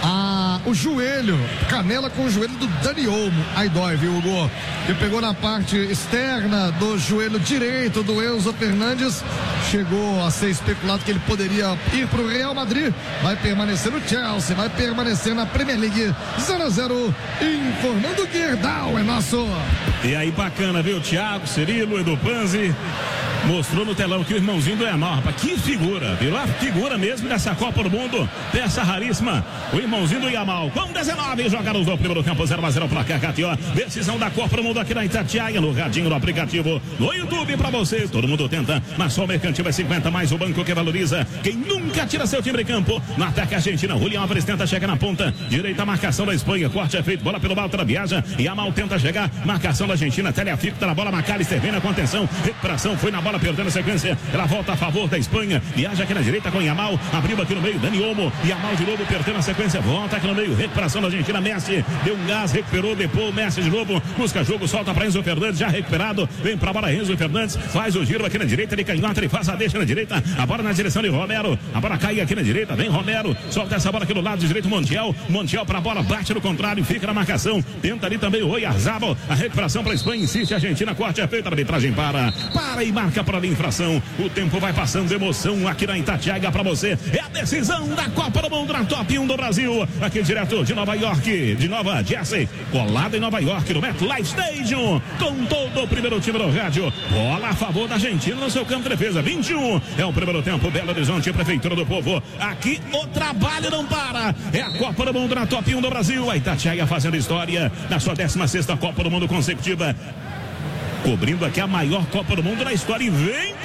a, o joelho, canela com o joelho do Dani Olmo. Aí dói, viu, Hugo? Ele pegou na parte externa do joelho direito do Enzo Fernandes. Chegou a ser especulado que ele poderia ir pro Real Madrid. Vai permanecer no Chelsea, vai permanecer na Premier League. zero a zero, informando o Gerdau, é nosso. E aí, bacana, viu? Thiago, Cirilo, Edu Panzi. Mostrou no telão que o irmãozinho do Yamal, rapaz, que figura, virou a figura mesmo dessa Copa do Mundo, peça raríssima, o irmãozinho do Yamal, com dezenove jogadas do primeiro tempo, zero a zero placar K T O, decisão da Copa do Mundo aqui na Itatiaia, no radinho, no aplicativo, no YouTube pra você, todo mundo tenta, mas só o Mercantil é cinquenta mais o banco que valoriza, quem nunca tira seu time de campo, no ataque Argentina, Julián Álvares tenta chegar na ponta, direita marcação da Espanha, corte é feito, bola pelo balto da viaja, Yamal tenta chegar, marcação da Argentina, Tagliafico tá na bola, McAllister vem na contenção, recuperação, foi na bola, perdendo a sequência, ela volta a favor da Espanha, viaja aqui na direita com Yamal, abriu aqui no meio, Dani Olmo, Yamal de novo, perdendo a sequência, volta aqui no meio, recuperação da Argentina, Messi, deu um gás, recuperou, depois Messi de novo, busca jogo, solta para Enzo Fernandes, já recuperado, vem pra bola Enzo Fernandes, faz o giro aqui na direita, ele canhota, ele faz a deixa na direita, a bola na direção de Romero, a bola cai aqui na direita, vem Romero, solta essa bola aqui do lado direito, Montiel, Montiel pra bola, bate no contrário, fica na marcação, tenta ali também o Oyarzabal, a recuperação pra Espanha, insiste a Argentina, corte é feito, a arbitragem para, para e marca para ali infração, o tempo vai passando, emoção aqui na Itatiaia pra você, é a decisão da Copa do Mundo na Top um do Brasil, aqui direto de Nova York, de Nova Jersey, colado em Nova York, no MetLife Stadium, com todo o primeiro time do rádio, bola a favor da Argentina no seu campo de defesa, vinte e um, é o primeiro tempo, Belo Horizonte, Prefeitura do Povo, aqui o trabalho não para, é a Copa do Mundo na Top um do Brasil, a Itatiaia fazendo história na sua décima sexta Copa do Mundo consecutiva, cobrindo aqui a maior Copa do Mundo na história, e vem pro ataque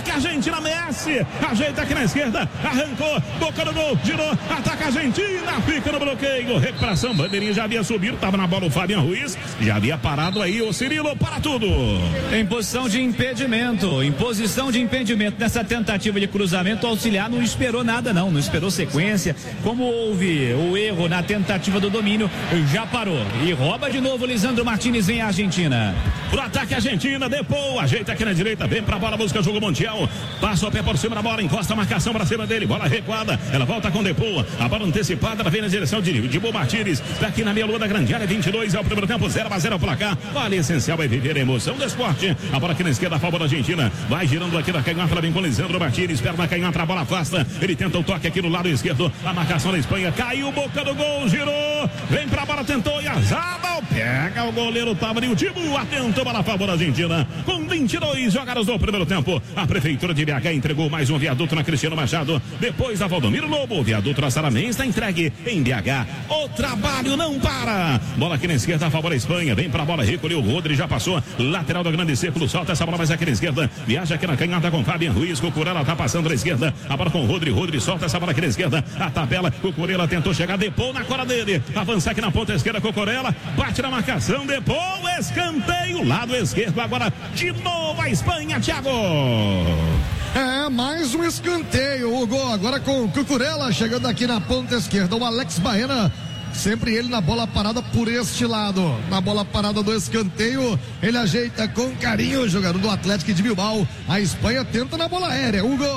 ataque a Argentina, Messi, ajeita aqui na esquerda, arrancou, boca do gol, girou, ataca a Argentina, fica no bloqueio, recuperação, bandeirinha já havia subido, tava na bola o Fabian Ruiz, já havia parado aí o Cirilo, para tudo. Em posição de impedimento, em posição de impedimento, nessa tentativa de cruzamento, o auxiliar não esperou nada não, não esperou sequência, como houve o erro na tentativa do domínio, já parou, e rouba de novo Lisandro Martinez em Argentina. Pro ataque Argentina, Depou, ajeita aqui na direita, vem pra bola, busca jogo Montiel, passa o pé por cima da bola, encosta a marcação pra cima dele, bola recuada, ela volta com Depou, a bola antecipada, ela vem na direção de Dibu Martínez, tá aqui na meia lua da grande área, vinte e dois, é o primeiro tempo, zero a zero o placar, vale essencial é viver a emoção do esporte, a bola aqui na esquerda, a favor da Argentina, vai girando aqui da canhota, vem com Lisandro Martínez, perna canhota, a bola afasta, ele tenta o toque aqui no lado esquerdo, a marcação da Espanha, caiu, boca do gol, girou, vem pra bola, tentou e azada, pega o goleiro, tava ali o Dibu, atentou para a favor da Argentina, com vinte e dois jogadas do primeiro tempo, a prefeitura de B H entregou mais um viaduto na Cristiano Machado, depois da Valdomiro Lobo, o viaduto na Saramém está entregue em B H, o trabalho não para, bola aqui na esquerda, a favor da Espanha, vem pra bola, recolheu o Rodri, já passou, lateral do grande círculo, solta essa bola mais aqui na esquerda, viaja aqui na canhota com Fabian Ruiz, Cucurella tá passando na esquerda, a bola com o Rodri, Rodri solta essa bola aqui na esquerda, a tabela, Cucurella tentou chegar, Depou na cola dele, avançar aqui na ponta esquerda, Cucurella, bate na marcação, Depou, escanteio, lado esquerdo, agora de novo a Espanha, Thiago. É, mais um escanteio, Hugo, agora com Cucurella chegando aqui na ponta esquerda, o Alex Baena, sempre ele na bola parada por este lado, na bola parada do escanteio, ele ajeita com carinho o jogador do Atlético de Bilbao, a Espanha tenta na bola aérea, Hugo.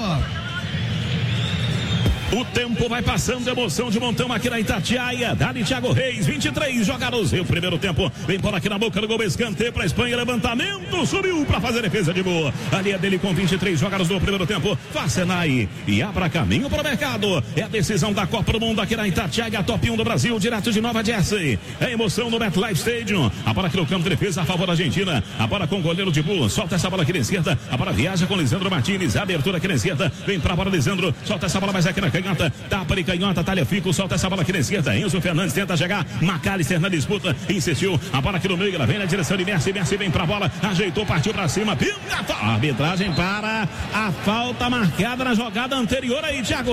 O tempo vai passando, emoção de montão aqui na Itatiaia, Dali Thiago Reis, vinte e três jogados, e o primeiro tempo, vem bola aqui na boca do gol, escanteio para a Espanha, levantamento, subiu para fazer defesa de boa, ali é dele com vinte e três jogados do primeiro tempo, Facenai, e abra caminho para o mercado, é a decisão da Copa do Mundo aqui na Itatiaia, top um do Brasil, direto de Nova Jersey, é emoção no MetLife Stadium, a bola aqui no campo de defesa, a favor da Argentina, a bola com o goleiro de boa, solta essa bola aqui na esquerda, a bola viaja com Lisandro Martínez, a abertura aqui na esquerda, vem para a bola Lisandro, solta essa bola mais aqui na canhota, tapa de canhota, talha fico, solta essa bola aqui na esquerda, Enzo Fernandes tenta chegar, McAllister na disputa, insistiu, a bola aqui no meio, ela vem na direção de Messi, Messi vem pra bola, ajeitou, partiu pra cima, pinga, a arbitragem para a falta marcada na jogada anterior aí, Thiago.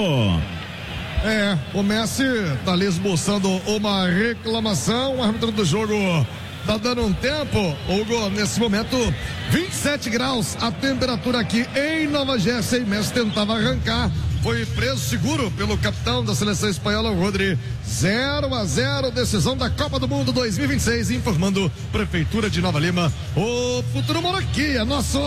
É, o Messi tá ali esboçando uma reclamação, o árbitro do jogo tá dando um tempo, Hugo, nesse momento, vinte e sete graus, a temperatura aqui em Nova Jersey, Messi tentava arrancar, foi preso seguro pelo capitão da seleção espanhola, Rodri. zero a zero, decisão da Copa do Mundo dois mil e vinte e seis, informando Prefeitura de Nova Lima, o futuro monarquia, nosso.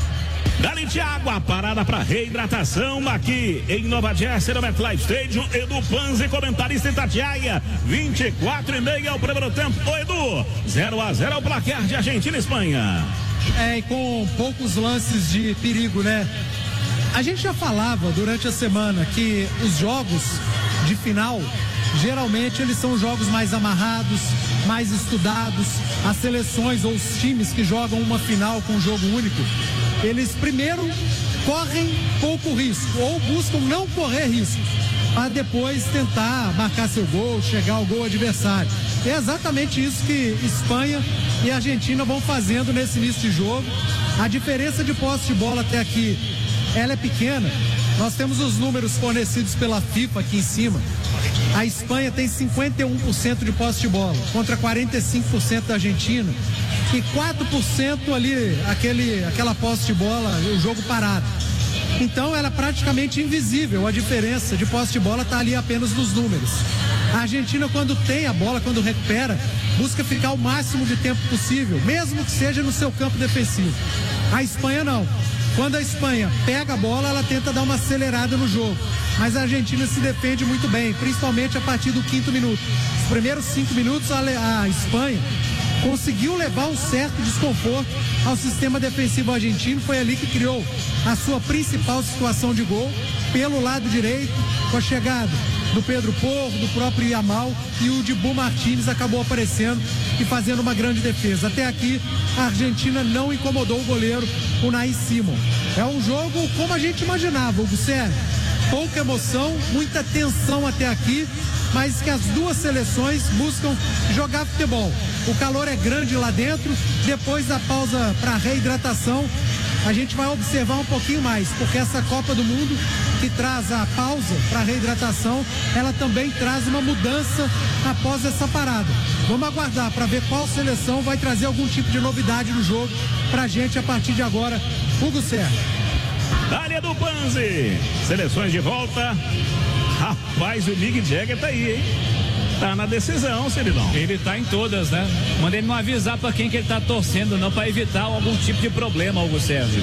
Dali Thiago, a parada para reidratação aqui em Nova Jersey, no MetLife Stadium. Edu Panzi, comentarista em Itatiaia. vinte e quatro e meio é o primeiro tempo. Ô Edu, zero a zero é o placar de Argentina e Espanha. É, e com poucos lances de perigo, né? A gente já falava durante a semana que os jogos de final, geralmente eles são jogos mais amarrados, mais estudados. As seleções ou os times que jogam uma final com jogo único, eles primeiro correm pouco risco ou buscam não correr risco, para depois tentar marcar seu gol, chegar ao gol adversário. É exatamente isso que Espanha e Argentina vão fazendo nesse início de jogo. A diferença de posse de bola até aqui, ela é pequena. Nós temos os números fornecidos pela FIFA aqui em cima. A Espanha tem cinquenta e um por cento de posse de bola contra quarenta e cinco por cento da Argentina e quatro por cento ali, aquele, aquela posse de bola, o jogo parado. Então ela é praticamente invisível. A diferença de posse de bola está ali apenas nos números. A Argentina, quando tem a bola, quando recupera, busca ficar o máximo de tempo possível, mesmo que seja no seu campo defensivo. A Espanha não. Quando a Espanha pega a bola, ela tenta dar uma acelerada no jogo. Mas a Argentina se defende muito bem, principalmente a partir do quinto minuto. Os primeiros cinco minutos, a, a Espanha conseguiu levar um certo desconforto ao sistema defensivo argentino. Foi ali que criou a sua principal situação de gol, pelo lado direito, com a chegada do Pedro Porro, do próprio Yamal, e o Dibu Martínez acabou aparecendo e fazendo uma grande defesa. Até aqui, a Argentina não incomodou o goleiro, o Unai Simon. É um jogo como a gente imaginava, Hugo Sérgio. Pouca emoção, muita tensão até aqui, mas que as duas seleções buscam jogar futebol. O calor é grande lá dentro, depois da pausa para reidratação, a gente vai observar um pouquinho mais, porque essa Copa do Mundo que traz a pausa para reidratação, ela também traz uma mudança após essa parada. Vamos aguardar para ver qual seleção vai trazer algum tipo de novidade no jogo pra gente a partir de agora. Hugo Serra. Área do Panzi, seleções de volta. Rapaz, o Mick Jagger tá aí, hein? Tá na decisão, Cirilão. Ele tá em todas, né? Manda ele não avisar pra quem que ele tá torcendo, não, pra evitar algum tipo de problema, Hugo Sérgio.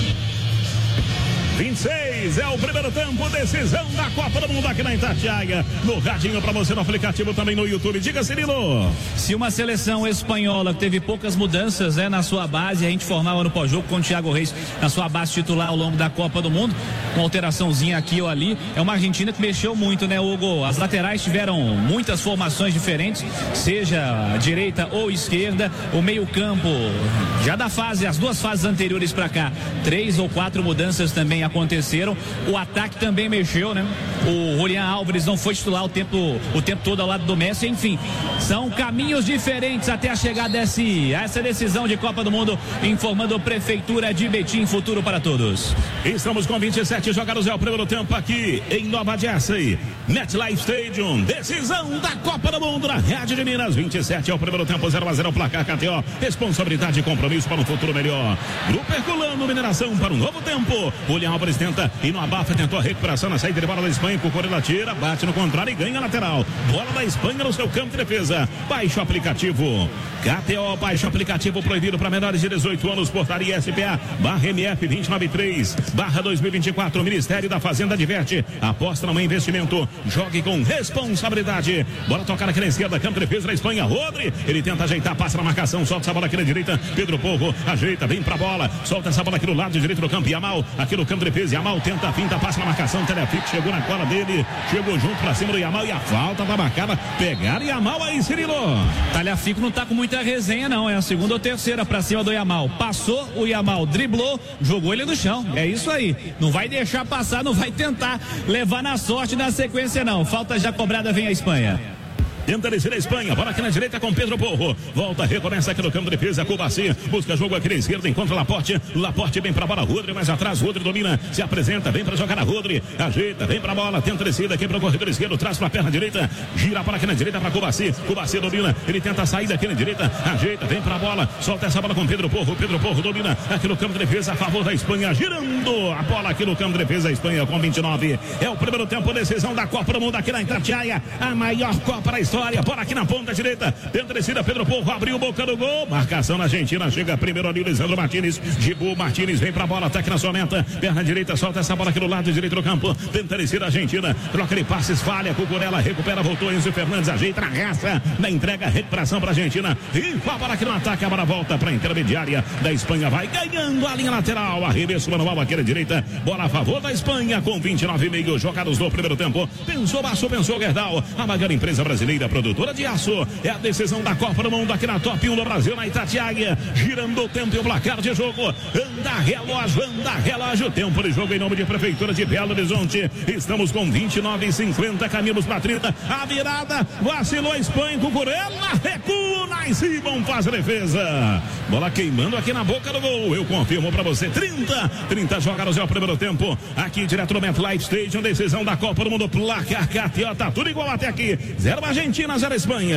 vinte e seis é o primeiro tempo, decisão da Copa do Mundo aqui na Itatiaia. No radinho pra você, no aplicativo, também no YouTube. Diga, Cirilo. Se uma seleção espanhola que teve poucas mudanças, né, na sua base, a gente formava no pós-jogo com o Thiago Reis na sua base titular ao longo da Copa do Mundo, com alteraçãozinha aqui ou ali, é uma Argentina que mexeu muito, né, Hugo? As laterais tiveram muitas formações diferentes, seja direita ou esquerda, o meio-campo, já da fase, as duas fases anteriores pra cá, três ou quatro mudanças também aconteceram. O ataque também mexeu, né? O Julián Álvares não foi titular o tempo, o tempo todo ao lado do Messi. Enfim, são caminhos diferentes até a chegada desse, essa decisão de Copa do Mundo, informando a Prefeitura de Betim, futuro para todos. Estamos com vinte e sete jogados, é o primeiro tempo aqui em Nova Jersey, MetLife Stadium, decisão da Copa do Mundo na Rede de Minas. Vinte e sete é o primeiro tempo, zero a zero o placar. K T O, responsabilidade e compromisso para um futuro melhor. Grupo Herculano, mineração para um novo tempo. Julián Álvares tenta e no abafa, tentou a recuperação na saída de bola da Espanha. Cucurella tira, bate no contrário e ganha a lateral. Bola da Espanha no seu campo de defesa. Baixe o aplicativo K T O, baixe o aplicativo, proibido para menores de dezoito anos. Portaria S P A barra M F dois nove três barra dois mil e vinte e quatro. Ministério da Fazenda adverte, aposta não é investimento, jogue com responsabilidade. Bola tocada aqui na esquerda, campo de defesa da Espanha. Rodri, ele tenta ajeitar, passa na marcação, solta essa bola aqui na direita. Pedro Porro ajeita, vem pra bola, solta essa bola aqui no lado direito do campo. Yamal aqui no campo de defesa. Yamal tenta a finta, passa na marcação. Telefic chegou na cola dele, chegou junto pra cima do Yamal e a falta tá marcada. Pegaram Yamal aí, Cirilo. Talhafico não tá com muita resenha, não. É a segunda ou terceira pra cima do Yamal. Passou o Yamal, driblou, jogou ele no chão. É isso aí. Não vai deixar passar, não vai tentar levar na sorte na sequência, não. Falta já cobrada, vem a Espanha. Tenta descer a Espanha, bola aqui na direita com Pedro Porro. Volta, recomeça aqui no campo de defesa. Cubaci busca jogo aqui na esquerda, encontra Laporte. Laporte vem pra bola, Rodri mais atrás. Rodri domina, se apresenta, vem pra jogar a Rodri. Ajeita, vem pra bola, tenta descida aqui pro corredor esquerdo, traz pra perna direita. Gira a bola aqui na direita pra Cubaci. Cubaci domina, ele tenta a saída aqui na direita. Ajeita, vem pra bola, solta essa bola com Pedro Porro. Pedro Porro domina aqui no campo de defesa a favor da Espanha. Girando a bola aqui no campo de defesa da Espanha com vinte e nove. É o primeiro tempo, decisão da Copa do Mundo aqui na Itatiaia. A maior Copa da história. Bola aqui na ponta direita, tenta a descida, Pedro Porro abriu boca do gol, marcação na Argentina, chega primeiro ali o Lisandro Martínez, Gibu Martínez vem pra bola, ataque na sua meta, perna direita, solta essa bola aqui do lado direito do campo, tenta a descida a Argentina, troca de passes, falha, Cucurella recupera, voltou, Enzo Fernandes ajeita na raça, na entrega, recuperação pra Argentina, e com a bola aqui no ataque, a bola volta pra intermediária da Espanha, vai ganhando a linha lateral, arremesso manual aqui na direita, bola a favor da Espanha com vinte e nove e meio jogados no primeiro tempo, pensou Basso, pensou Gerdau, a maior empresa brasileira produtora de aço, é a decisão da Copa do Mundo aqui na Top um do Brasil, na Itatiaia, girando o tempo e o placar de jogo, anda relógio, anda relógio, tempo de jogo em nome de Prefeitura de Belo Horizonte, estamos com vinte e nove e cinquenta, caminhos para trinta, a virada, vacilou a Espanha, Cucurella, recua, Nai Simon faz a defesa, bola queimando aqui na boca do gol, eu confirmo para você, trinta, trinta jogados é o primeiro tempo, aqui direto no MetLife Stadium, decisão da Copa do Mundo, placar K T O, tá tudo igual até aqui, zero Argentina, zero Espanha.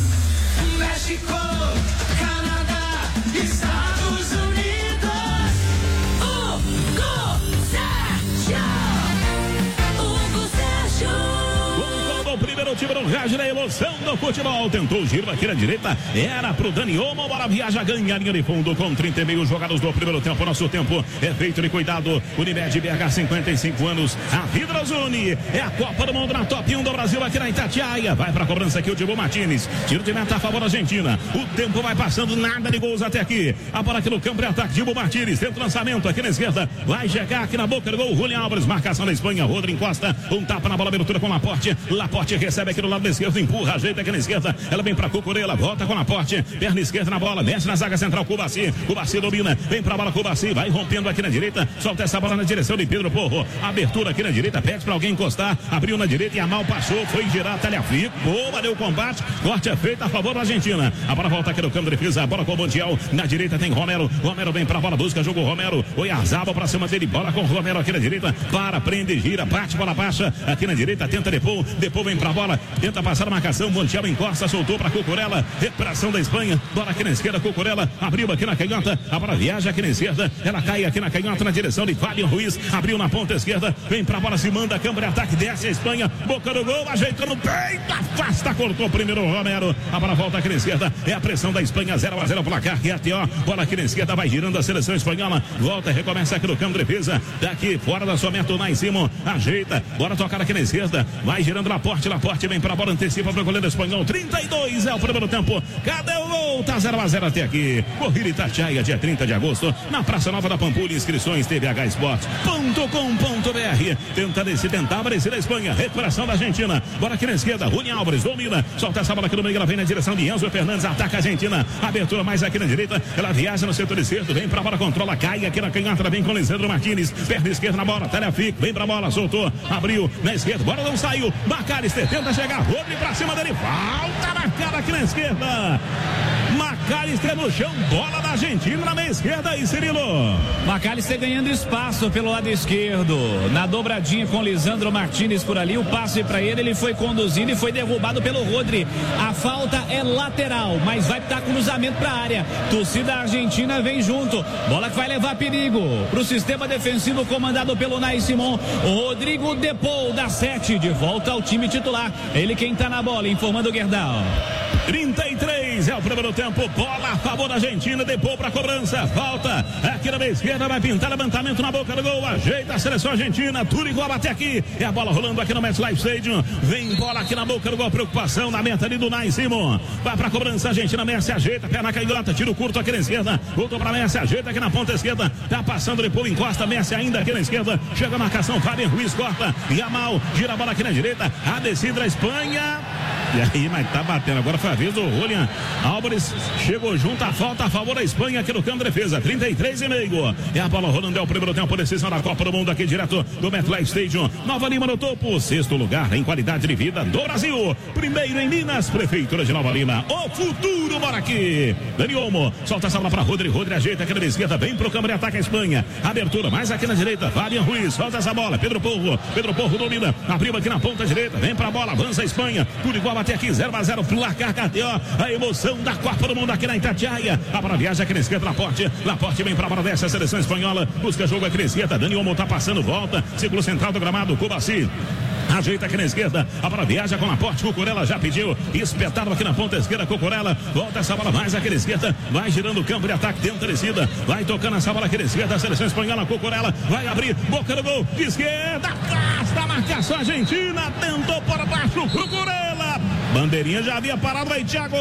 México, Canadá, Estados Unidos. Hugo Sérgio. Hugo Sérgio. O primeiro time no rádio da emoção do futebol. Tentou o giro aqui na direita. Era pro Dani Olmo. Bola viaja, ganha a linha de fundo com trinta e meio jogados do primeiro tempo. Nosso tempo é feito de cuidado. Unimed B H, cinquenta e cinco anos. A Hidrozone é a Copa do Mundo na Top um do Brasil aqui na Itatiaia. Vai pra cobrança aqui o Dibu Martínez. Tiro de meta a favor da Argentina. O tempo vai passando, nada de gols até aqui. A bola aqui no campo é ataque. Dibu Martínez tenta o lançamento aqui na esquerda. Vai chegar aqui na boca do gol. Julián Álvares, marcação da Espanha. Rodri encosta. Um tapa na bola, abertura com Laporte. Laporte recebe aqui do lado esquerdo, empurra, ajeita aqui na esquerda, ela vem pra Cucurella, volta com a porte, perna esquerda na bola, mexe na zaga central, Cubaci, Cubaci domina, vem pra bola, Cubaci, vai rompendo aqui na direita, solta essa bola na direção de Pedro Porro, abertura aqui na direita, pede pra alguém encostar, abriu na direita e a mal passou, foi girar, Talhafico, boa, deu o combate, corte é feito a favor da Argentina, a bola volta aqui no campo de defesa, a bola com o Montiel, na direita tem Romero, Romero vem pra bola, busca jogo Romero, Oyarzabal pra cima dele, bola com Romero aqui na direita, para, prende, gira, bate, bola baixa, aqui na direita, tenta Depou, Depou vem pra bola, tenta passar a marcação, Montiel encosta, soltou pra Cucurella, recuperação da Espanha, bola aqui na esquerda, Cucurella, abriu aqui na canhota, a bola viaja aqui na esquerda, ela cai aqui na canhota na direção de Fábio Ruiz, abriu na ponta esquerda, vem pra bola, se manda, câmbio de ataque, desce a Espanha, boca do gol, ajeita no peito, afasta, cortou primeiro o Romero, a bola volta aqui na esquerda, é a pressão da Espanha, zero a zero placar, R T O, bola aqui na esquerda, vai girando a seleção espanhola, volta e recomeça aqui no campo de defesa, daqui fora da sua meta, lá em cima, ajeita, bora tocar aqui na esquerda, vai girando Laporte, Laporte vem pra bola, antecipa para o goleiro espanhol, trinta e dois é o primeiro tempo, cadê o gol? Tá zero a zero até aqui, Corrida Itatiaia, dia trinta de agosto, na Praça Nova da Pampulha, inscrições t v h esportes ponto com ponto b r, tenta descer, tentar aparecer a Espanha, recuperação da Argentina, bola aqui na esquerda, Rune Alves domina, solta essa bola aqui no meio, ela vem na direção de Enzo Fernandes, ataca a Argentina, abertura mais aqui na direita, ela viaja no setor esquerdo, vem pra bola, controla, cai aqui na canhota, vem com Lisandro Martínez, perna esquerda na bola, Talhafico, vem pra bola, soltou, abriu na esquerda, bola não saiu, Macalister tenta chegar, Rodri pra cima dele, falta na cara aqui na esquerda, Macalister no chão, bola da Argentina na meia esquerda e Cirilo. Macalister ganhando espaço pelo lado esquerdo, na dobradinha com Lisandro Martínez por ali, o passe para ele, ele foi conduzindo e foi derrubado pelo Rodri. A falta é lateral, mas vai dar cruzamento para a área. Torcida argentina vem junto, bola que vai levar perigo para o sistema defensivo comandado pelo Nai Simon. Rodrigo Depou dá sete, de volta ao time titular. Ele quem tá na bola, informando o Gerdau. trinta e três é o primeiro tempo, bola a favor da Argentina, Depou para cobrança, falta aqui na meia esquerda, vai pintar levantamento na boca do gol, ajeita a seleção argentina, tudo igual até aqui, é a bola rolando aqui no MetLife Stadium, vem bola aqui na boca do gol, preocupação na meta ali do Nai Simon, vai pra cobrança, Argentina, Messi ajeita, perna canhota, tiro curto aqui na esquerda, voltou pra Messi, ajeita aqui na ponta esquerda, tá passando, Depou encosta, Messi ainda aqui na esquerda, chega a marcação, Fábio Ruiz corta, Yamal, gira a bola aqui na direita, a descida da Espanha, e aí, mas tá batendo, agora foi a vez do Julian Álvares, chegou junto, a falta a favor da Espanha aqui no campo de defesa, trinta e três e meio, é a bola rolando, é o primeiro tempo, decisão da Copa do Mundo aqui direto do MetLife Stadium, Nova Lima no topo, sexto lugar em qualidade de vida do Brasil, primeiro em Minas, Prefeitura de Nova Lima, o futuro mora aqui, Dani Olmo, solta essa bola pra Rodri, Rodri ajeita aqui na esquerda, vem pro campo de ataque a Espanha, abertura mais aqui na direita, Fabian Ruiz, solta essa bola, Pedro Porro, Pedro Porro domina, abriu aqui na ponta direita, vem pra bola, avança a Espanha, tudo igual até aqui, zero a zero, placar K T O, a emoção da Copa do Mundo aqui na Itatiaia, a bola viaja aqui na esquerda, Laporte, Laporte vem pra bola dessa, a seleção espanhola, busca jogo aqui na esquerda, Dani Olmo tá passando, volta, círculo central do gramado, Cubaci, ajeita aqui na esquerda, a bola viaja com a Laporte, Cucurella já pediu, espetado aqui na ponta esquerda, Cucurella, volta essa bola mais aqui na esquerda, vai girando o campo de ataque, tenta a descida, vai tocando essa bola aqui na esquerda, a seleção espanhola, Cucurella, vai abrir, boca do gol, de esquerda, afasta a marcação argentina, tentou por baixo, Cucurella, bandeirinha já havia parado aí, Thiago.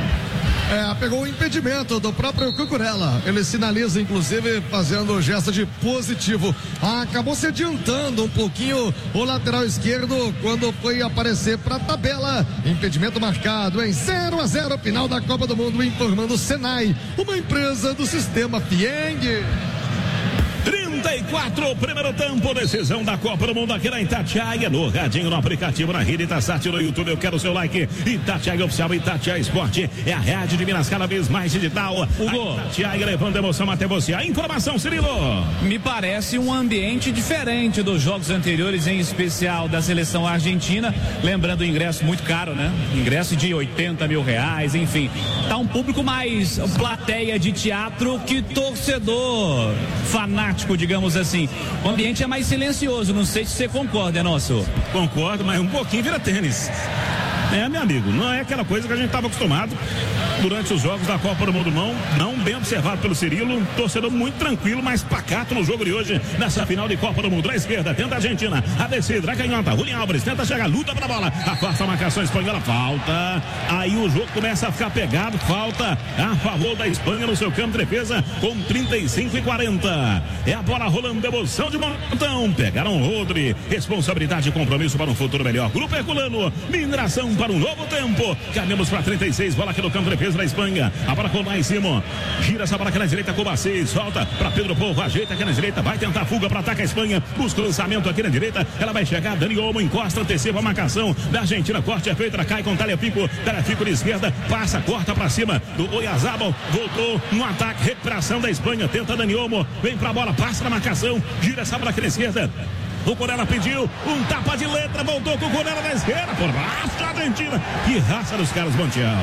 É, pegou o impedimento do próprio Cucurella. Ele sinaliza, inclusive, fazendo o gesto de positivo. Ah, acabou se adiantando um pouquinho o lateral esquerdo quando foi aparecer para a tabela. Impedimento marcado em zero a zero, final da Copa do Mundo, informando o Senai, uma empresa do sistema Fieng. trinta e quatro, primeiro tempo, decisão da Copa do Mundo aqui na Itatiaia, no radinho, no aplicativo, na rede Itasat, no YouTube, eu quero o seu like. Itatiaia Oficial, Itatiaia Esporte, é a rádio de Minas cada vez mais digital. Hugo. Itatiaia levando emoção até você. A informação, Cirilo. Me parece um ambiente diferente dos jogos anteriores, em especial da seleção argentina, lembrando o ingresso muito caro, né? Ingresso de oitenta mil reais, enfim. Tá um público mais plateia de teatro que torcedor fanático, digamos assim. O ambiente é mais silencioso, não sei se você concorda, é nosso? Concordo, mas um pouquinho vira tênis. É, meu amigo, não é aquela coisa que a gente estava acostumado durante os jogos da Copa do Mundo, não, não bem observado pelo Cirilo, um torcedor muito tranquilo, mas pacato no jogo de hoje, nessa final de Copa do Mundo. À esquerda, tenta a Argentina, a descida, a canhota, Julián Álvares, tenta chegar, luta pra bola, afasta a marcação espanhola, falta, aí o jogo começa a ficar pegado, falta a favor da Espanha no seu campo de defesa, com trinta e cinco e quarenta, é a bola rolando, emoção de montão, pegaram o Rodri, responsabilidade e compromisso para um futuro melhor, Grupo Herculano, mineração para um novo tempo, caminhamos para trinta e seis, bola aqui no campo de defesa da Espanha, a bola com lá em cima, gira essa bola aqui na direita com o Bacês, solta para Pedro Porro, ajeita aqui na direita, vai tentar a fuga para atacar a Espanha, busca o lançamento aqui na direita, ela vai chegar, Dani Olmo encosta, antecipa a marcação da Argentina, corte é feito, ela cai com Tagliafico, Tagliafico de esquerda, passa, corta para cima do Oyarzabal, voltou no ataque, recuperação da Espanha, tenta Dani Olmo, vem pra bola, passa na marcação, gira essa bola aqui na esquerda, o Corella pediu um tapa de letra, voltou com o Corella na esquerda, por baixo da Argentina, que raça dos caras, Montiel.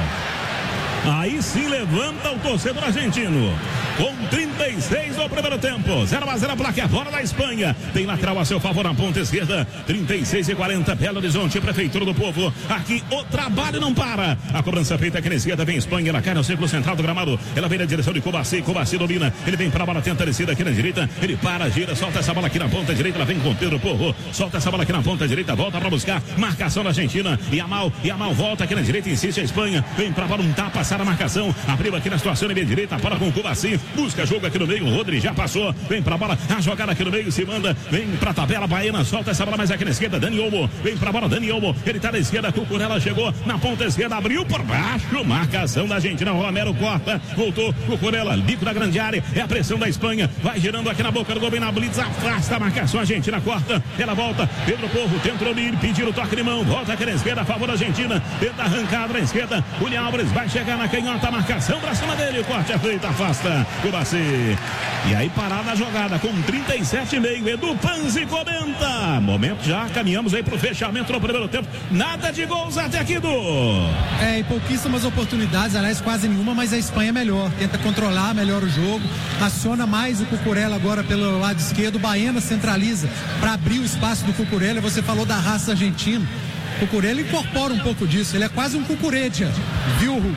Aí sim levanta o torcedor argentino. Com trinta e seis no primeiro tempo. zero a zero a placa fora da Espanha. Tem lateral a seu favor na ponta esquerda. trinta e seis e quarenta. Belo Horizonte, Prefeitura do Povo. Aqui o trabalho não para. A cobrança feita aqui na esquerda. Vem Espanha. Ela cai no círculo central do gramado. Ela vem na direção de Kovacic. Kovacic domina. Ele vem para a bola. Tenta a descida aqui na direita. Ele para, gira. Solta essa bola aqui na ponta direita. Ela vem com Pedro Porro. Solta essa bola aqui na ponta direita. Volta para buscar. Marcação da Argentina. Yamal. Yamal volta aqui na direita. Insiste a Espanha. Vem para a bola. Um tapa. Passar a marcação. Abriu aqui na situação na minha direita. Para com o Kovacic. Busca jogo aqui no meio. O Rodri já passou. Vem pra bola. A jogada aqui no meio. Se manda. Vem pra tabela. Baiana. Solta essa bola mais aqui na esquerda. Dani Olmo. Vem pra bola. Dani Olmo. Ele tá na esquerda. Cucurella chegou na ponta esquerda. Abriu por baixo. Marcação da Argentina. Romero corta. Voltou. Cucurella. Bico da grande área. É a pressão da Espanha. Vai girando aqui na boca do gol. Vem na blitz. Afasta a marcação. A Argentina corta. Ela volta. Pedro Porro. Tenta o Miri. Pediu o toque de mão. Volta aqui na esquerda. A favor da Argentina. Tenta arrancada na esquerda. Julián Álvares vai chegar na canhota. Marcação pra cima dele. O corte é feito. Afasta. Kovacic. E aí parada a jogada com trinta e sete e meio. Edu Panzi comenta. Momento já, caminhamos aí pro fechamento no primeiro tempo. Nada de gols até aqui, do. É, e pouquíssimas oportunidades, aliás, quase nenhuma, mas a Espanha é melhor. Tenta controlar melhor o jogo. Aciona mais o Cucurella agora pelo lado esquerdo. O Baena centraliza para abrir o espaço do Cucurella. Você falou da raça argentina. O Cucurella incorpora um pouco disso. Ele é quase um Cucuredia, viu, Hugo?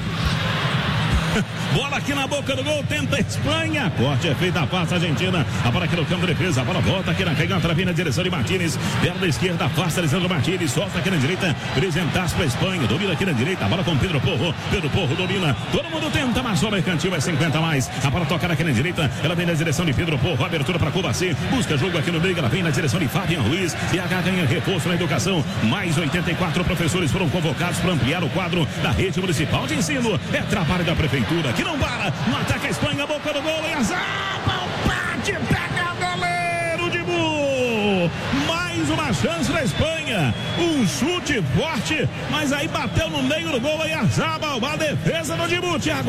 Bola aqui na boca do gol, tenta a Espanha. Corte é feito, a passa Argentina. A bola aqui no campo de defesa, a bola volta aqui na canhota, vem na direção de Martínez. Perna esquerda, afasta Lisandro Martínez, solta aqui na direita, apresentasse para a Espanha, domina aqui na direita, a bola com Pedro Porro. Pedro Porro domina, todo mundo tenta, mas só o mercantil é cinquenta mais. A bola toca aqui na direita, ela vem na direção de Pedro Porro, abertura para Kovacic, busca jogo aqui no meio, ela vem na direção de Fabian Ruiz. E a ganha reforço na educação. Mais oitenta e quatro professores foram convocados para ampliar o quadro da rede municipal de ensino. É trabalho da prefeitura, que não para. No ataque a Espanha, boca do gol, e a Zabal bate, pega o goleiro de Bu. Mais uma chance da Espanha. Um chute forte, mas aí bateu no meio do gol, e a Zabal, a defesa do Dibu, Thiago.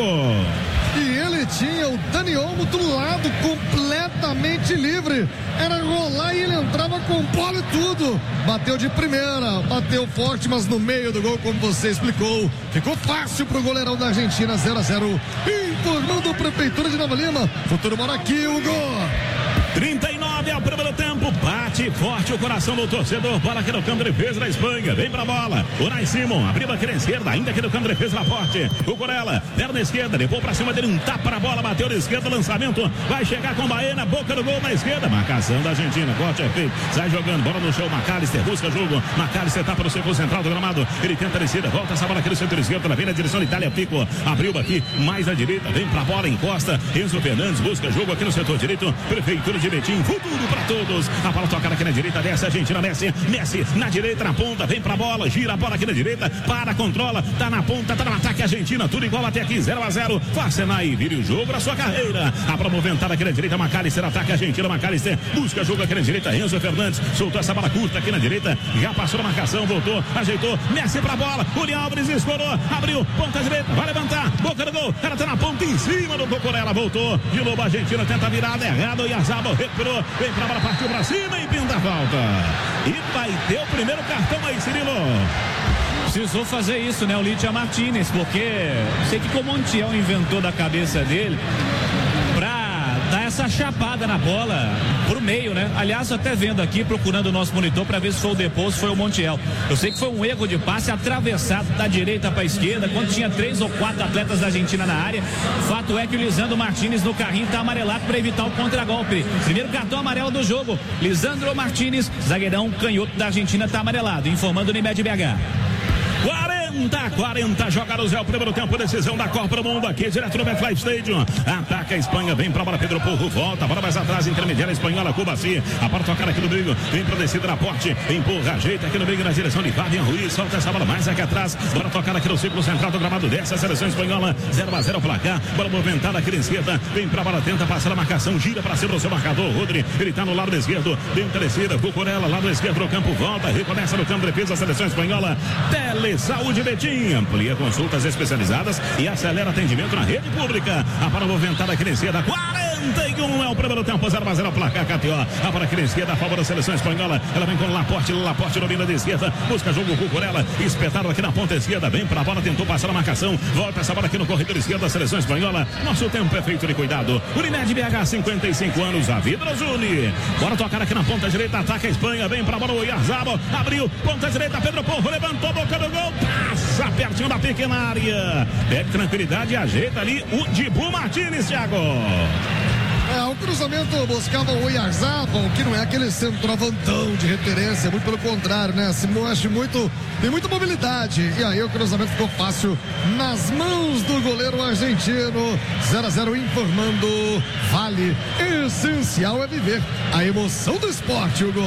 E ele tinha o Dani Olmo do lado completamente livre. Era rolar e ele entrava com bola e tudo. Bateu de primeira, bateu forte, mas no meio do gol, como você explicou, ficou fácil pro goleirão da Argentina. Zero a zero. Informando a Prefeitura de Nova Lima. Futuro mora aqui, Hugo. trinta e nove ao primeiro tempo, bate forte o coração do torcedor, bola aqui no campo de defesa da Espanha, vem pra bola, o Nai Simon, abriu aqui na esquerda, ainda aqui no campo de defesa da Forte, o Corella, perna esquerda, levou pra cima dele, um tapa na bola, bateu na esquerda, lançamento, vai chegar com Baena, boca do gol na esquerda, marcação da Argentina, corte é feito, sai jogando, bola no chão, McAllister, busca jogo, McAllister tapa no círculo central do gramado, ele tenta a descida, volta essa bola aqui no centro esquerdo, ela vem na direção de Tagliafico, abriu aqui, mais à direita, vem pra bola, encosta, Enzo Fernandes, busca jogo aqui no setor direito, Prefeitura de Betim, futuro para todos. A bola tocada aqui na direita, desce a Argentina, Messi, Messi na direita, na ponta, vem pra bola, gira a bola aqui na direita, para, controla, tá na ponta, tá no ataque Argentina, tudo igual até aqui, zero a zero. Farsenai, vire o jogo na sua carreira. A bola movimentada aqui na direita, McAllister, ataque Argentina, McAllister, busca jogo aqui na direita, Enzo Fernandes, soltou essa bola curta aqui na direita, já passou a marcação, voltou, ajeitou, Messi pra bola, Julián Álvares escorou, abriu, ponta direita, vai levantar, boca do gol, ela tá na ponta em cima do Cucurella, voltou, de novo a Argentina, tenta a virada, errado, e a Zabal recuperou, vem pra bola, partiu pra cima e pinta a falta. E vai ter o primeiro cartão aí, Cirilo. Precisou fazer isso, né, o Lidia Martínez, porque sei que o Montiel inventou da cabeça dele pra dar essa essa chapada na bola pro meio, né? Aliás, até vendo aqui, procurando o nosso monitor para ver se foi o Depouso, se foi o Montiel. Eu sei que foi um erro de passe atravessado da direita para a esquerda, quando tinha três ou quatro atletas da Argentina na área. Fato é que o Lisandro Martínez no carrinho tá amarelado para evitar o contragolpe. Primeiro cartão amarelo do jogo. Lisandro Martínez, zagueirão canhoto da Argentina, tá amarelado, informando o Unimed B H. quarenta a quarenta, jogados é o primeiro tempo, decisão da Copa do Mundo aqui, direto no MetLife Stadium. Ataca a Espanha, vem pra bola, Pedro Porro, volta, bola mais atrás, intermediária espanhola, Cubaci, a bola tocada aqui no meio, vem pra descida na porte, empurra, ajeita aqui no meio na direção de Fabian Ruiz, solta essa bola mais aqui atrás, bola tocada aqui no círculo central do gramado dessa seleção espanhola, zero a zero placar, bola movimentada aqui na esquerda, vem pra bola, tenta passar a marcação, gira pra cima do seu marcador, Rodri, ele tá no lado esquerdo, deu descida, Cucurella, lado esquerdo do campo, volta, recomeça no campo de defesa a seleção espanhola, Telesaúde Betim, amplia consultas especializadas e acelera atendimento na rede pública. A bola movimentada aqui na esquerda, quarenta e um é o primeiro tempo, zero a zero placar, K T O. A bola aqui na esquerda, a favor da seleção espanhola. Ela vem com o Laporte, Laporte domina da esquerda, busca jogo Cucurella, espetado aqui na ponta esquerda, vem pra bola, tentou passar a marcação, volta essa bola aqui no corredor esquerdo da seleção espanhola. Nosso tempo é feito de cuidado. Unimed B H, cinquenta e cinco anos, a vida nos une. Bora tocar aqui na ponta direita, ataca a Espanha, vem pra bola o Oyarzabal, abriu, ponta direita, Pedro Porro, levantou, boca do gol, passa pertinho da pequena área, pede tranquilidade e ajeita ali o Dibu Martínez, Thiago. É, o cruzamento buscava o Oyarzabal, que não é aquele centroavantão de referência, muito pelo contrário, né? Se mostra muito, tem muita mobilidade. E aí o cruzamento ficou fácil nas mãos do goleiro argentino. zero a zero informando. Vale. Essencial é viver a emoção do esporte, Hugo.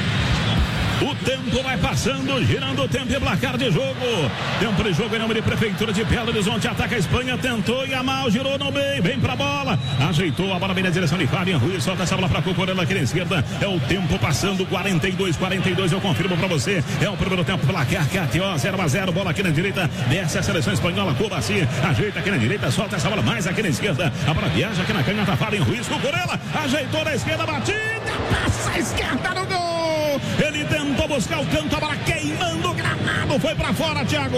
O tempo vai passando, girando o tempo e placar de jogo. Tempo de jogo em nome de Prefeitura de Belo Horizonte. Ataca a Espanha, tentou e a mal, girou no meio, vem pra bola. Ajeitou a bola bem na direção de Fabian Ruiz. Solta essa bola pra Cucurella aqui na esquerda. É o tempo passando, quarenta e dois, quarenta e dois. Eu confirmo pra você. É o primeiro tempo, placar K T O, zero a zero. Bola aqui na direita, desce a seleção espanhola. Cubaci, ajeita aqui na direita, solta essa bola mais aqui na esquerda. A bola viaja aqui na canhota, Fabian Ruiz. Cucurella, ajeitou na esquerda, batida, passa a esquerda no gol. Ele tentou buscar o canto, a bola queimando o gramado, foi pra fora, Thiago.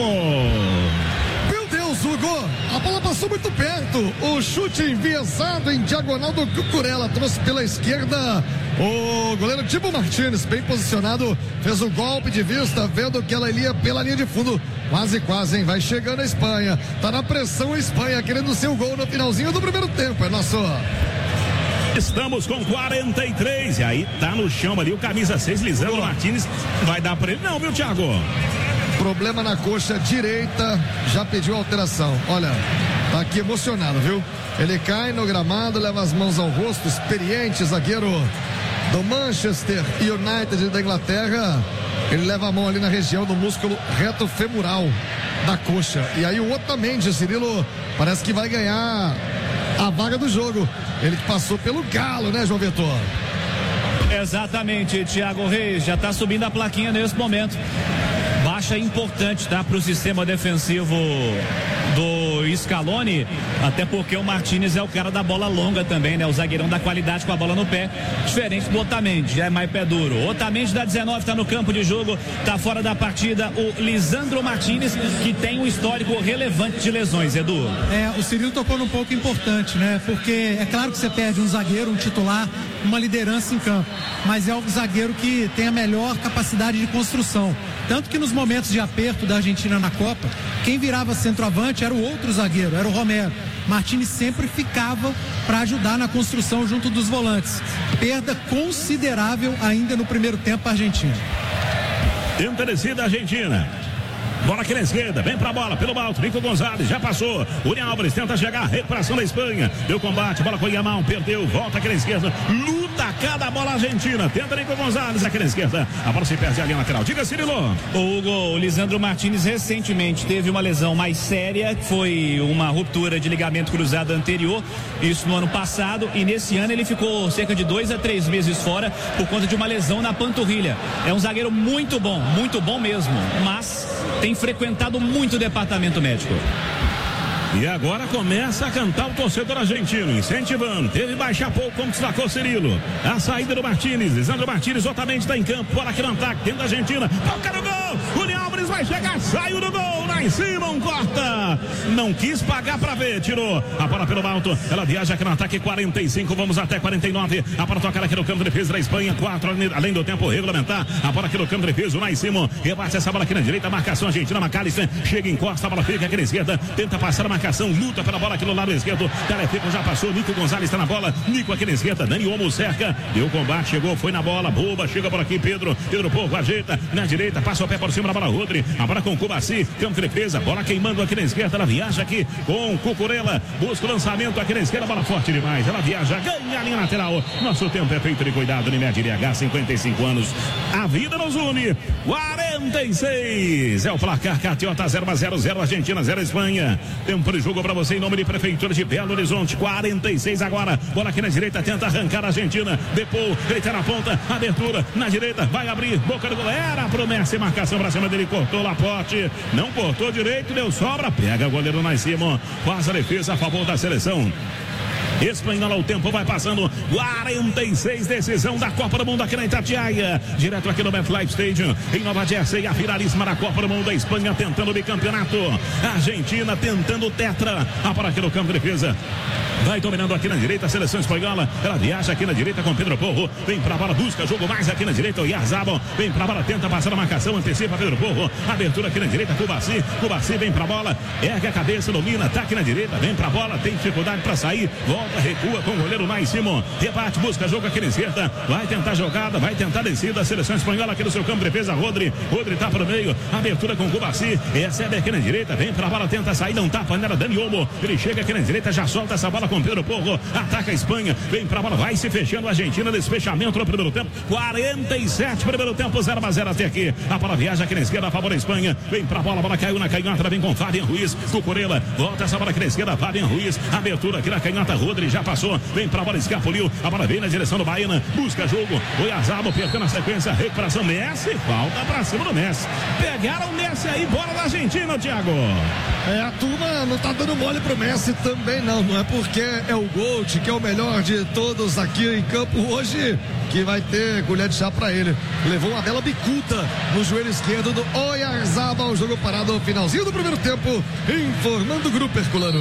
Meu Deus, Hugo, a bola passou muito perto. O chute enviesado em diagonal do Cucurella, trouxe pela esquerda o goleiro Dibu Martínez, bem posicionado, fez o golpe de vista, vendo que ela ia pela linha de fundo. Quase, quase, hein? Vai chegando a Espanha. Tá na pressão a Espanha, querendo seu gol no finalzinho do primeiro tempo. É nosso... Estamos com quarenta e três. E aí tá no chão ali o camisa seis, Lisandro Martínez. Vai dar pra ele não, viu, Thiago? Problema na coxa direita. Já pediu alteração. Olha, tá aqui emocionado, viu? Ele cai no gramado, leva as mãos ao rosto. Experiente zagueiro do Manchester United da Inglaterra. Ele leva a mão ali na região do músculo reto femoral da coxa. E aí o Otamendi, Cirilo, parece que vai ganhar a vaga do jogo. Ele que passou pelo Galo, né, João Vitor? Exatamente, Thiago Reis. Já tá subindo a plaquinha nesse momento. Baixa importante, tá? Para o sistema defensivo do Scaloni, até porque o Martínez é o cara da bola longa também, né? O zagueirão da qualidade com a bola no pé, diferente do Otamendi, já é mais pé duro. O Otamendi da dezenove tá no campo de jogo, tá fora da partida o Lisandro Martínez, que tem um histórico relevante de lesões, Edu. É, o Cirilo tocou num pouco importante, né? Porque é claro que você perde um zagueiro, um titular, uma liderança em campo, mas é o zagueiro que tem a melhor capacidade de construção. Tanto que nos momentos de aperto da Argentina na Copa, quem virava centroavante era o outro zagueiro, era o Romero. Martínez sempre ficava para ajudar na construção junto dos volantes. Perda considerável ainda no primeiro tempo argentino. Tenta descida Argentina. Bola aqui na esquerda, vem pra bola, pelo alto, Nico Gonzalez, já passou, Uri Álvares tenta chegar, recuperação da Espanha, deu combate, bola com o Yamal, perdeu, volta aqui na esquerda, luta cada bola argentina, tenta Nico Gonzalez aqui na esquerda, a bola se perde ali na lateral, diga Cirilo. O Hugo, o Lisandro Martínez recentemente teve uma lesão mais séria, que foi uma ruptura de ligamento cruzado anterior, isso no ano passado, e nesse ano ele ficou cerca de dois a três meses fora, por conta de uma lesão na panturrilha. É um zagueiro muito bom, muito bom mesmo, mas tem frequentado muito o departamento médico. E agora começa a cantar o torcedor argentino, incentivando, teve baixa pouco, como destacou Cirilo. A saída do Martínez, Lisandro Martínez, Otamendi está em campo, bola aqui no ataque, dentro da Argentina, toca no gol, Uri Álvares Gomes vai chegar, saiu do gol, lá em cima, um corta. Não quis pagar pra ver, tirou a bola pelo alto. Ela viaja aqui no ataque, quarenta e cinco, vamos até quarenta e nove. A bola toca aqui no campo de defesa da Espanha, quatro, além do tempo regulamentar. A bola aqui no campo de defesa, lá em cima. Rebate essa bola aqui na direita, marcação argentina, McAllister. Chega, encosta, a bola fica aqui na esquerda. Tenta passar a marcação, luta pela bola aqui no lado esquerdo. Telefico já passou, Nico Gonzalez está na bola. Nico aqui na esquerda, Dani Olmo cerca. Deu combate, chegou, foi na bola. Boba, chega por aqui, Pedro. Pedro Porro ajeita na direita, passa o pé por cima da bola, Rodri. A bola com Cubaci, campo de defesa, bola queimando aqui na esquerda. Ela viaja aqui com Cucurella. Busca o lançamento aqui na esquerda, bola forte demais. Ela viaja, ganha a linha lateral. Nosso tempo é feito de cuidado, Unimed I H, cinquenta e cinco anos. A vida nos une. quarenta e seis é o placar. Catiota zero a zero, zero Argentina, zero Espanha. Tempo de jogo para você em nome de Prefeitura de Belo Horizonte. quarenta e seis agora. Bola aqui na direita, tenta arrancar a Argentina. Depou, ele tá na ponta, abertura na direita, vai abrir, boca do gol. Era a promessa e marcação pra cima dele, cortou Laporte. Não cortou direito, deu sobra, pega o goleiro lá em cima. Faz a defesa a favor da seleção espanhola. O tempo vai passando, quarenta e seis, decisão da Copa do Mundo aqui na Itatiaia, direto aqui no MetLife Stadium em Nova Jersey, a finalíssima da Copa do Mundo da Espanha tentando o bicampeonato, a Argentina tentando o tetra. A bola aqui no campo de defesa, vai dominando aqui na direita a seleção espanhola. Ela viaja aqui na direita com Pedro Porro, vem pra bola, busca jogo mais aqui na direita, o Oyarzabal vem pra bola, tenta passar a marcação, antecipa Pedro Porro, abertura aqui na direita, Cubaci, Cubaci vem pra bola, ergue a cabeça, domina, tá aqui na direita, vem pra bola, tem dificuldade pra sair, volta, recua com o goleiro lá em cima, rebate, busca jogo aqui na esquerda, vai tentar jogada, vai tentar descida, a seleção espanhola aqui no seu campo de defesa, Rodri, Rodri tá pro meio, abertura com Cubaci, recebe aqui na direita, vem pra bola, tenta sair, não tá, panela, Dani Olmo, ele chega aqui na direita, já solta essa bola com Pedro Porro, ataca a Espanha, vem pra bola, vai se fechando a Argentina, desfechamento no primeiro tempo, quarenta e sete, primeiro tempo, zero a zero até aqui, a bola viaja aqui na esquerda, a favor da Espanha, vem pra bola, a bola caiu na canhota, vem com Fabian Ruiz, Cucurella, volta essa bola aqui na esquerda, Fabian Ruiz, abertura aqui na canhota, Rodri já passou, vem pra bola, escapuliu, a bola vem na direção do Baena, busca jogo, Oyarzabal perdendo a sequência, recuperação, Messi, falta pra cima do Messi, pegaram o Messi aí, bola da Argentina, Thiago. É, a turma não tá dando mole pro Messi também não, não é porque é o Gold, que é o melhor de todos aqui em campo hoje, que vai ter colher de chá pra ele. Levou uma bela bicuda no joelho esquerdo do Oyarzabal, jogo parado no finalzinho do primeiro tempo, informando o grupo Herculano.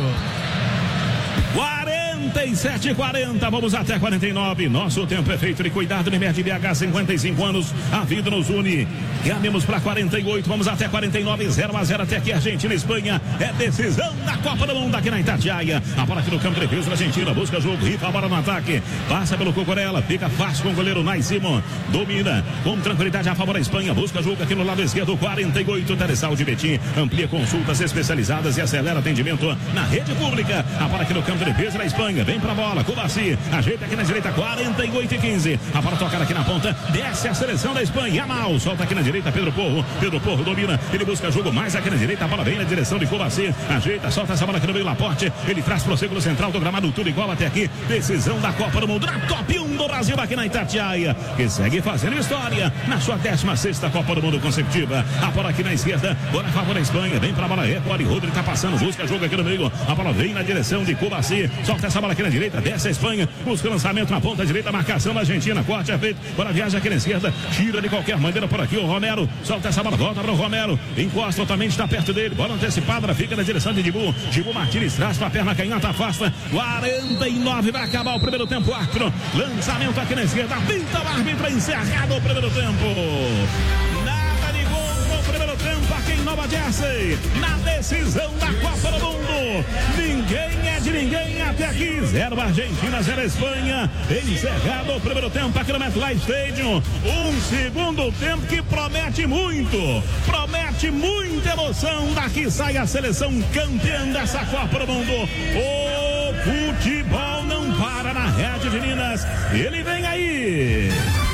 quarenta e sete e quarenta, vamos até quarenta e nove. Nosso tempo é feito de cuidado, Unimed B H, cinquenta e cinco anos. A vida nos une. Caminhamos para quarenta e oito, vamos até quarenta e nove, zero a zero até aqui. Argentina e Espanha. É decisão da Copa do Mundo aqui na Itatiaia. A bola aqui no campo de defesa da Argentina. Busca jogo, rifa a bola no ataque. Passa pelo Cucurella, fica fácil com o goleiro Nai Simon. Domina com tranquilidade a favor da Espanha. Busca jogo aqui no lado esquerdo, quarenta e oito. Teresal de Betim. Amplia consultas especializadas e acelera atendimento na rede pública. A bola aqui no campo de defesa da Espanha. Vem pra bola, Cubaci, ajeita aqui na direita, quarenta e oito e quinze. A bola tocada aqui na ponta, desce a seleção da Espanha. Mal, solta aqui na direita, Pedro Porro. Pedro Porro domina, ele busca jogo mais aqui na direita. A bola vem na direção de Cubaci, ajeita, solta essa bola aqui no meio, Laporte. Ele traz pro círculo central do gramado, tudo igual até aqui. Decisão da Copa do Mundo, na top um do Brasil aqui na Itatiaia, que segue fazendo história na sua décima sexta Copa do Mundo consecutiva. A bola aqui na esquerda, bola a favor da Espanha. Vem pra bola, recolhe, Rodri tá passando, busca jogo aqui no meio. A bola vem na direção de Cubaci, solta essa bola aqui na direita, desce a Espanha, busca o lançamento na ponta direita, marcação da Argentina, corte é feito, bola viaja aqui na esquerda, tira de qualquer maneira por aqui o Romero, solta essa bola, volta para o Romero, encosta totalmente, está perto dele, bola antecipada, fica na direção de Dibu, Dibu Martins traz para a perna canhota, afasta, quarenta e nove vai acabar o primeiro tempo, árbitro, lançamento aqui na esquerda, pinta o árbitro, encerrado o primeiro tempo. Nada de gol no primeiro tempo aqui em Nova Jersey, na decisão da Copa do Mundo, ninguém é de ninguém até aqui, zero Argentina, zero Espanha, encerrado o primeiro tempo aqui no MetLife Stadium, um segundo tempo que promete muito, promete muita emoção, daqui sai a seleção campeã dessa Copa do Mundo, o futebol não para na rede de Minas, ele vem aí.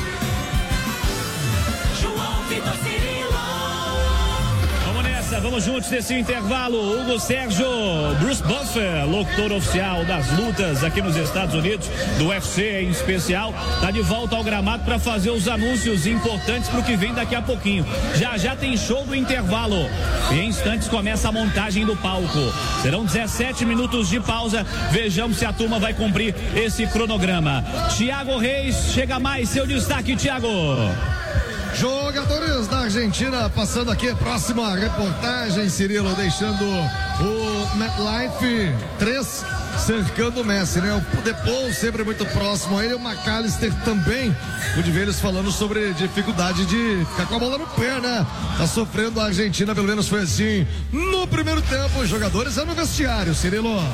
João Vitor Cirilo. Vamos juntos nesse intervalo. Hugo Sérgio, Bruce Buffer, locutor oficial das lutas aqui nos Estados Unidos, do U F C em especial, tá de volta ao gramado para fazer os anúncios importantes para o que vem daqui a pouquinho. Já já tem show do intervalo. Em instantes começa a montagem do palco. Serão dezessete minutos de pausa. Vejamos se a turma vai cumprir esse cronograma. Thiago Reis, chega mais seu destaque, Thiago. Jogadores da Argentina passando aqui, próxima reportagem, Cirilo, deixando o MetLife três cercando o Messi, né? O Depou sempre muito próximo a ele, o McAllister também. Pude ver eles falando sobre dificuldade de ficar com a bola no pé, né? Tá sofrendo a Argentina, pelo menos foi assim no primeiro tempo. Os jogadores é no vestiário, Cirilo.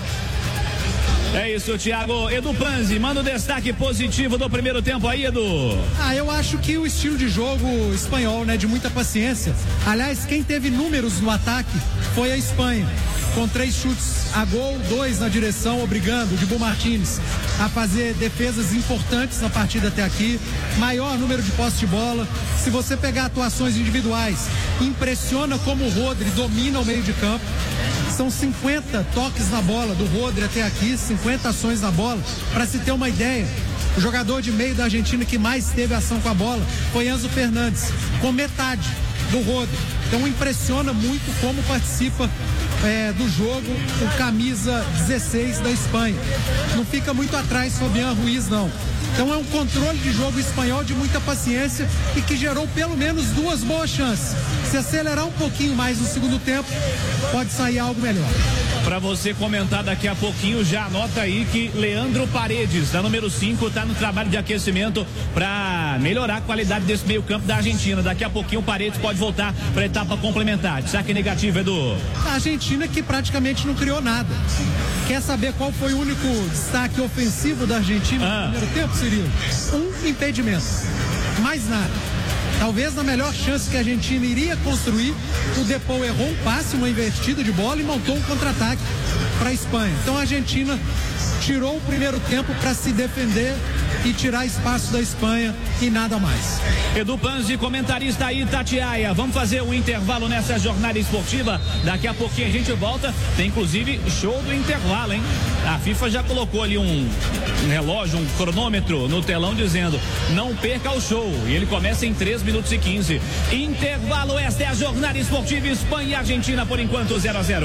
É isso, Thiago. Edu Panzi, manda o destaque positivo do primeiro tempo aí, Edu. Ah, eu acho que o estilo de jogo espanhol, né, de muita paciência. Aliás, quem teve números no ataque foi a Espanha, com três chutes a gol, dois na direção, obrigando o Dibu Martínez a fazer defesas importantes na partida até aqui. Maior número de posse de bola. Se você pegar atuações individuais, impressiona como o Rodri domina o meio de campo. São cinquenta toques na bola do Rodri até aqui, cinquenta ações na bola. Para se ter uma ideia, o jogador de meio da Argentina que mais teve ação com a bola foi Enzo Fernandes, com metade do Rodri. Então impressiona muito como participa é, do jogo o camisa dezesseis da Espanha. Não fica muito atrás Fabián Ruiz, não. Então é um controle de jogo espanhol de muita paciência e que gerou pelo menos duas boas chances. Se acelerar um pouquinho mais no segundo tempo, pode sair algo melhor. Para você comentar daqui a pouquinho, já anota aí que Leandro Paredes, da número cinco, está no trabalho de aquecimento para melhorar a qualidade desse meio campo da Argentina. Daqui a pouquinho o Paredes pode voltar para a etapa complementar. Destaque negativo, Edu. A Argentina que praticamente não criou nada. Quer saber qual foi o único destaque ofensivo da Argentina ah. no primeiro tempo, Cirilo? Um impedimento. Mais nada. Talvez na melhor chance que a Argentina iria construir, o Depou errou um passe, uma invertida de bola e montou um contra-ataque para a Espanha. Então a Argentina tirou o primeiro tempo para se defender e tirar espaço da Espanha e nada mais. Edu Panzi, comentarista aí, Itatiaia. Vamos fazer um intervalo nessa jornada esportiva. Daqui a pouquinho a gente volta. Tem inclusive show do intervalo, hein? A FIFA já colocou ali um relógio, um cronômetro no telão dizendo: não perca o show. E ele começa em três minutos e quinze. Intervalo, esta é a jornada esportiva Espanha e Argentina, por enquanto zero a zero.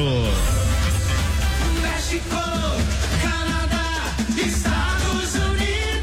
México, Canadá, Estados Unidos.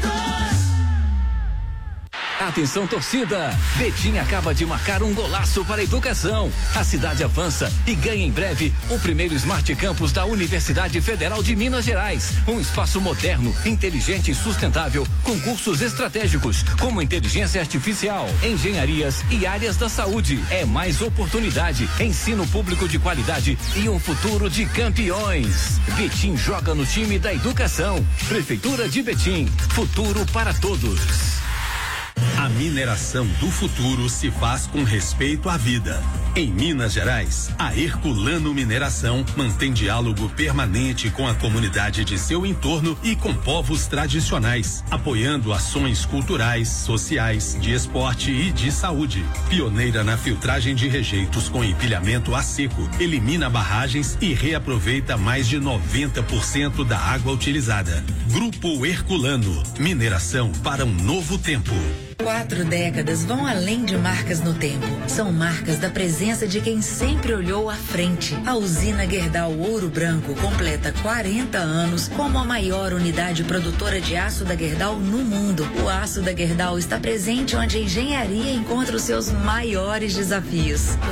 Atenção, torcida! Betim acaba de marcar um golaço para a educação. A cidade avança e ganha em breve o primeiro Smart Campus da Universidade Federal de Minas Gerais. Um espaço moderno, inteligente e sustentável, com cursos estratégicos como inteligência artificial, engenharias e áreas da saúde. É mais oportunidade, ensino público de qualidade e um futuro de campeões. Betim joga no time da educação. Prefeitura de Betim, futuro para todos. A mineração do futuro se faz com respeito à vida. Em Minas Gerais, a Herculano Mineração mantém diálogo permanente com a comunidade de seu entorno e com povos tradicionais, apoiando ações culturais, sociais, de esporte e de saúde. Pioneira na filtragem de rejeitos com empilhamento a seco, elimina barragens e reaproveita mais de noventa por cento da água utilizada. Grupo Herculano, mineração para um novo tempo. Quatro décadas vão além de marcas no tempo. São marcas da presença de quem sempre olhou à frente. A usina Gerdau Ouro Branco completa quarenta anos como a maior unidade produtora de aço da Gerdau no mundo. O aço da Gerdau está presente onde a engenharia encontra os seus maiores desafios.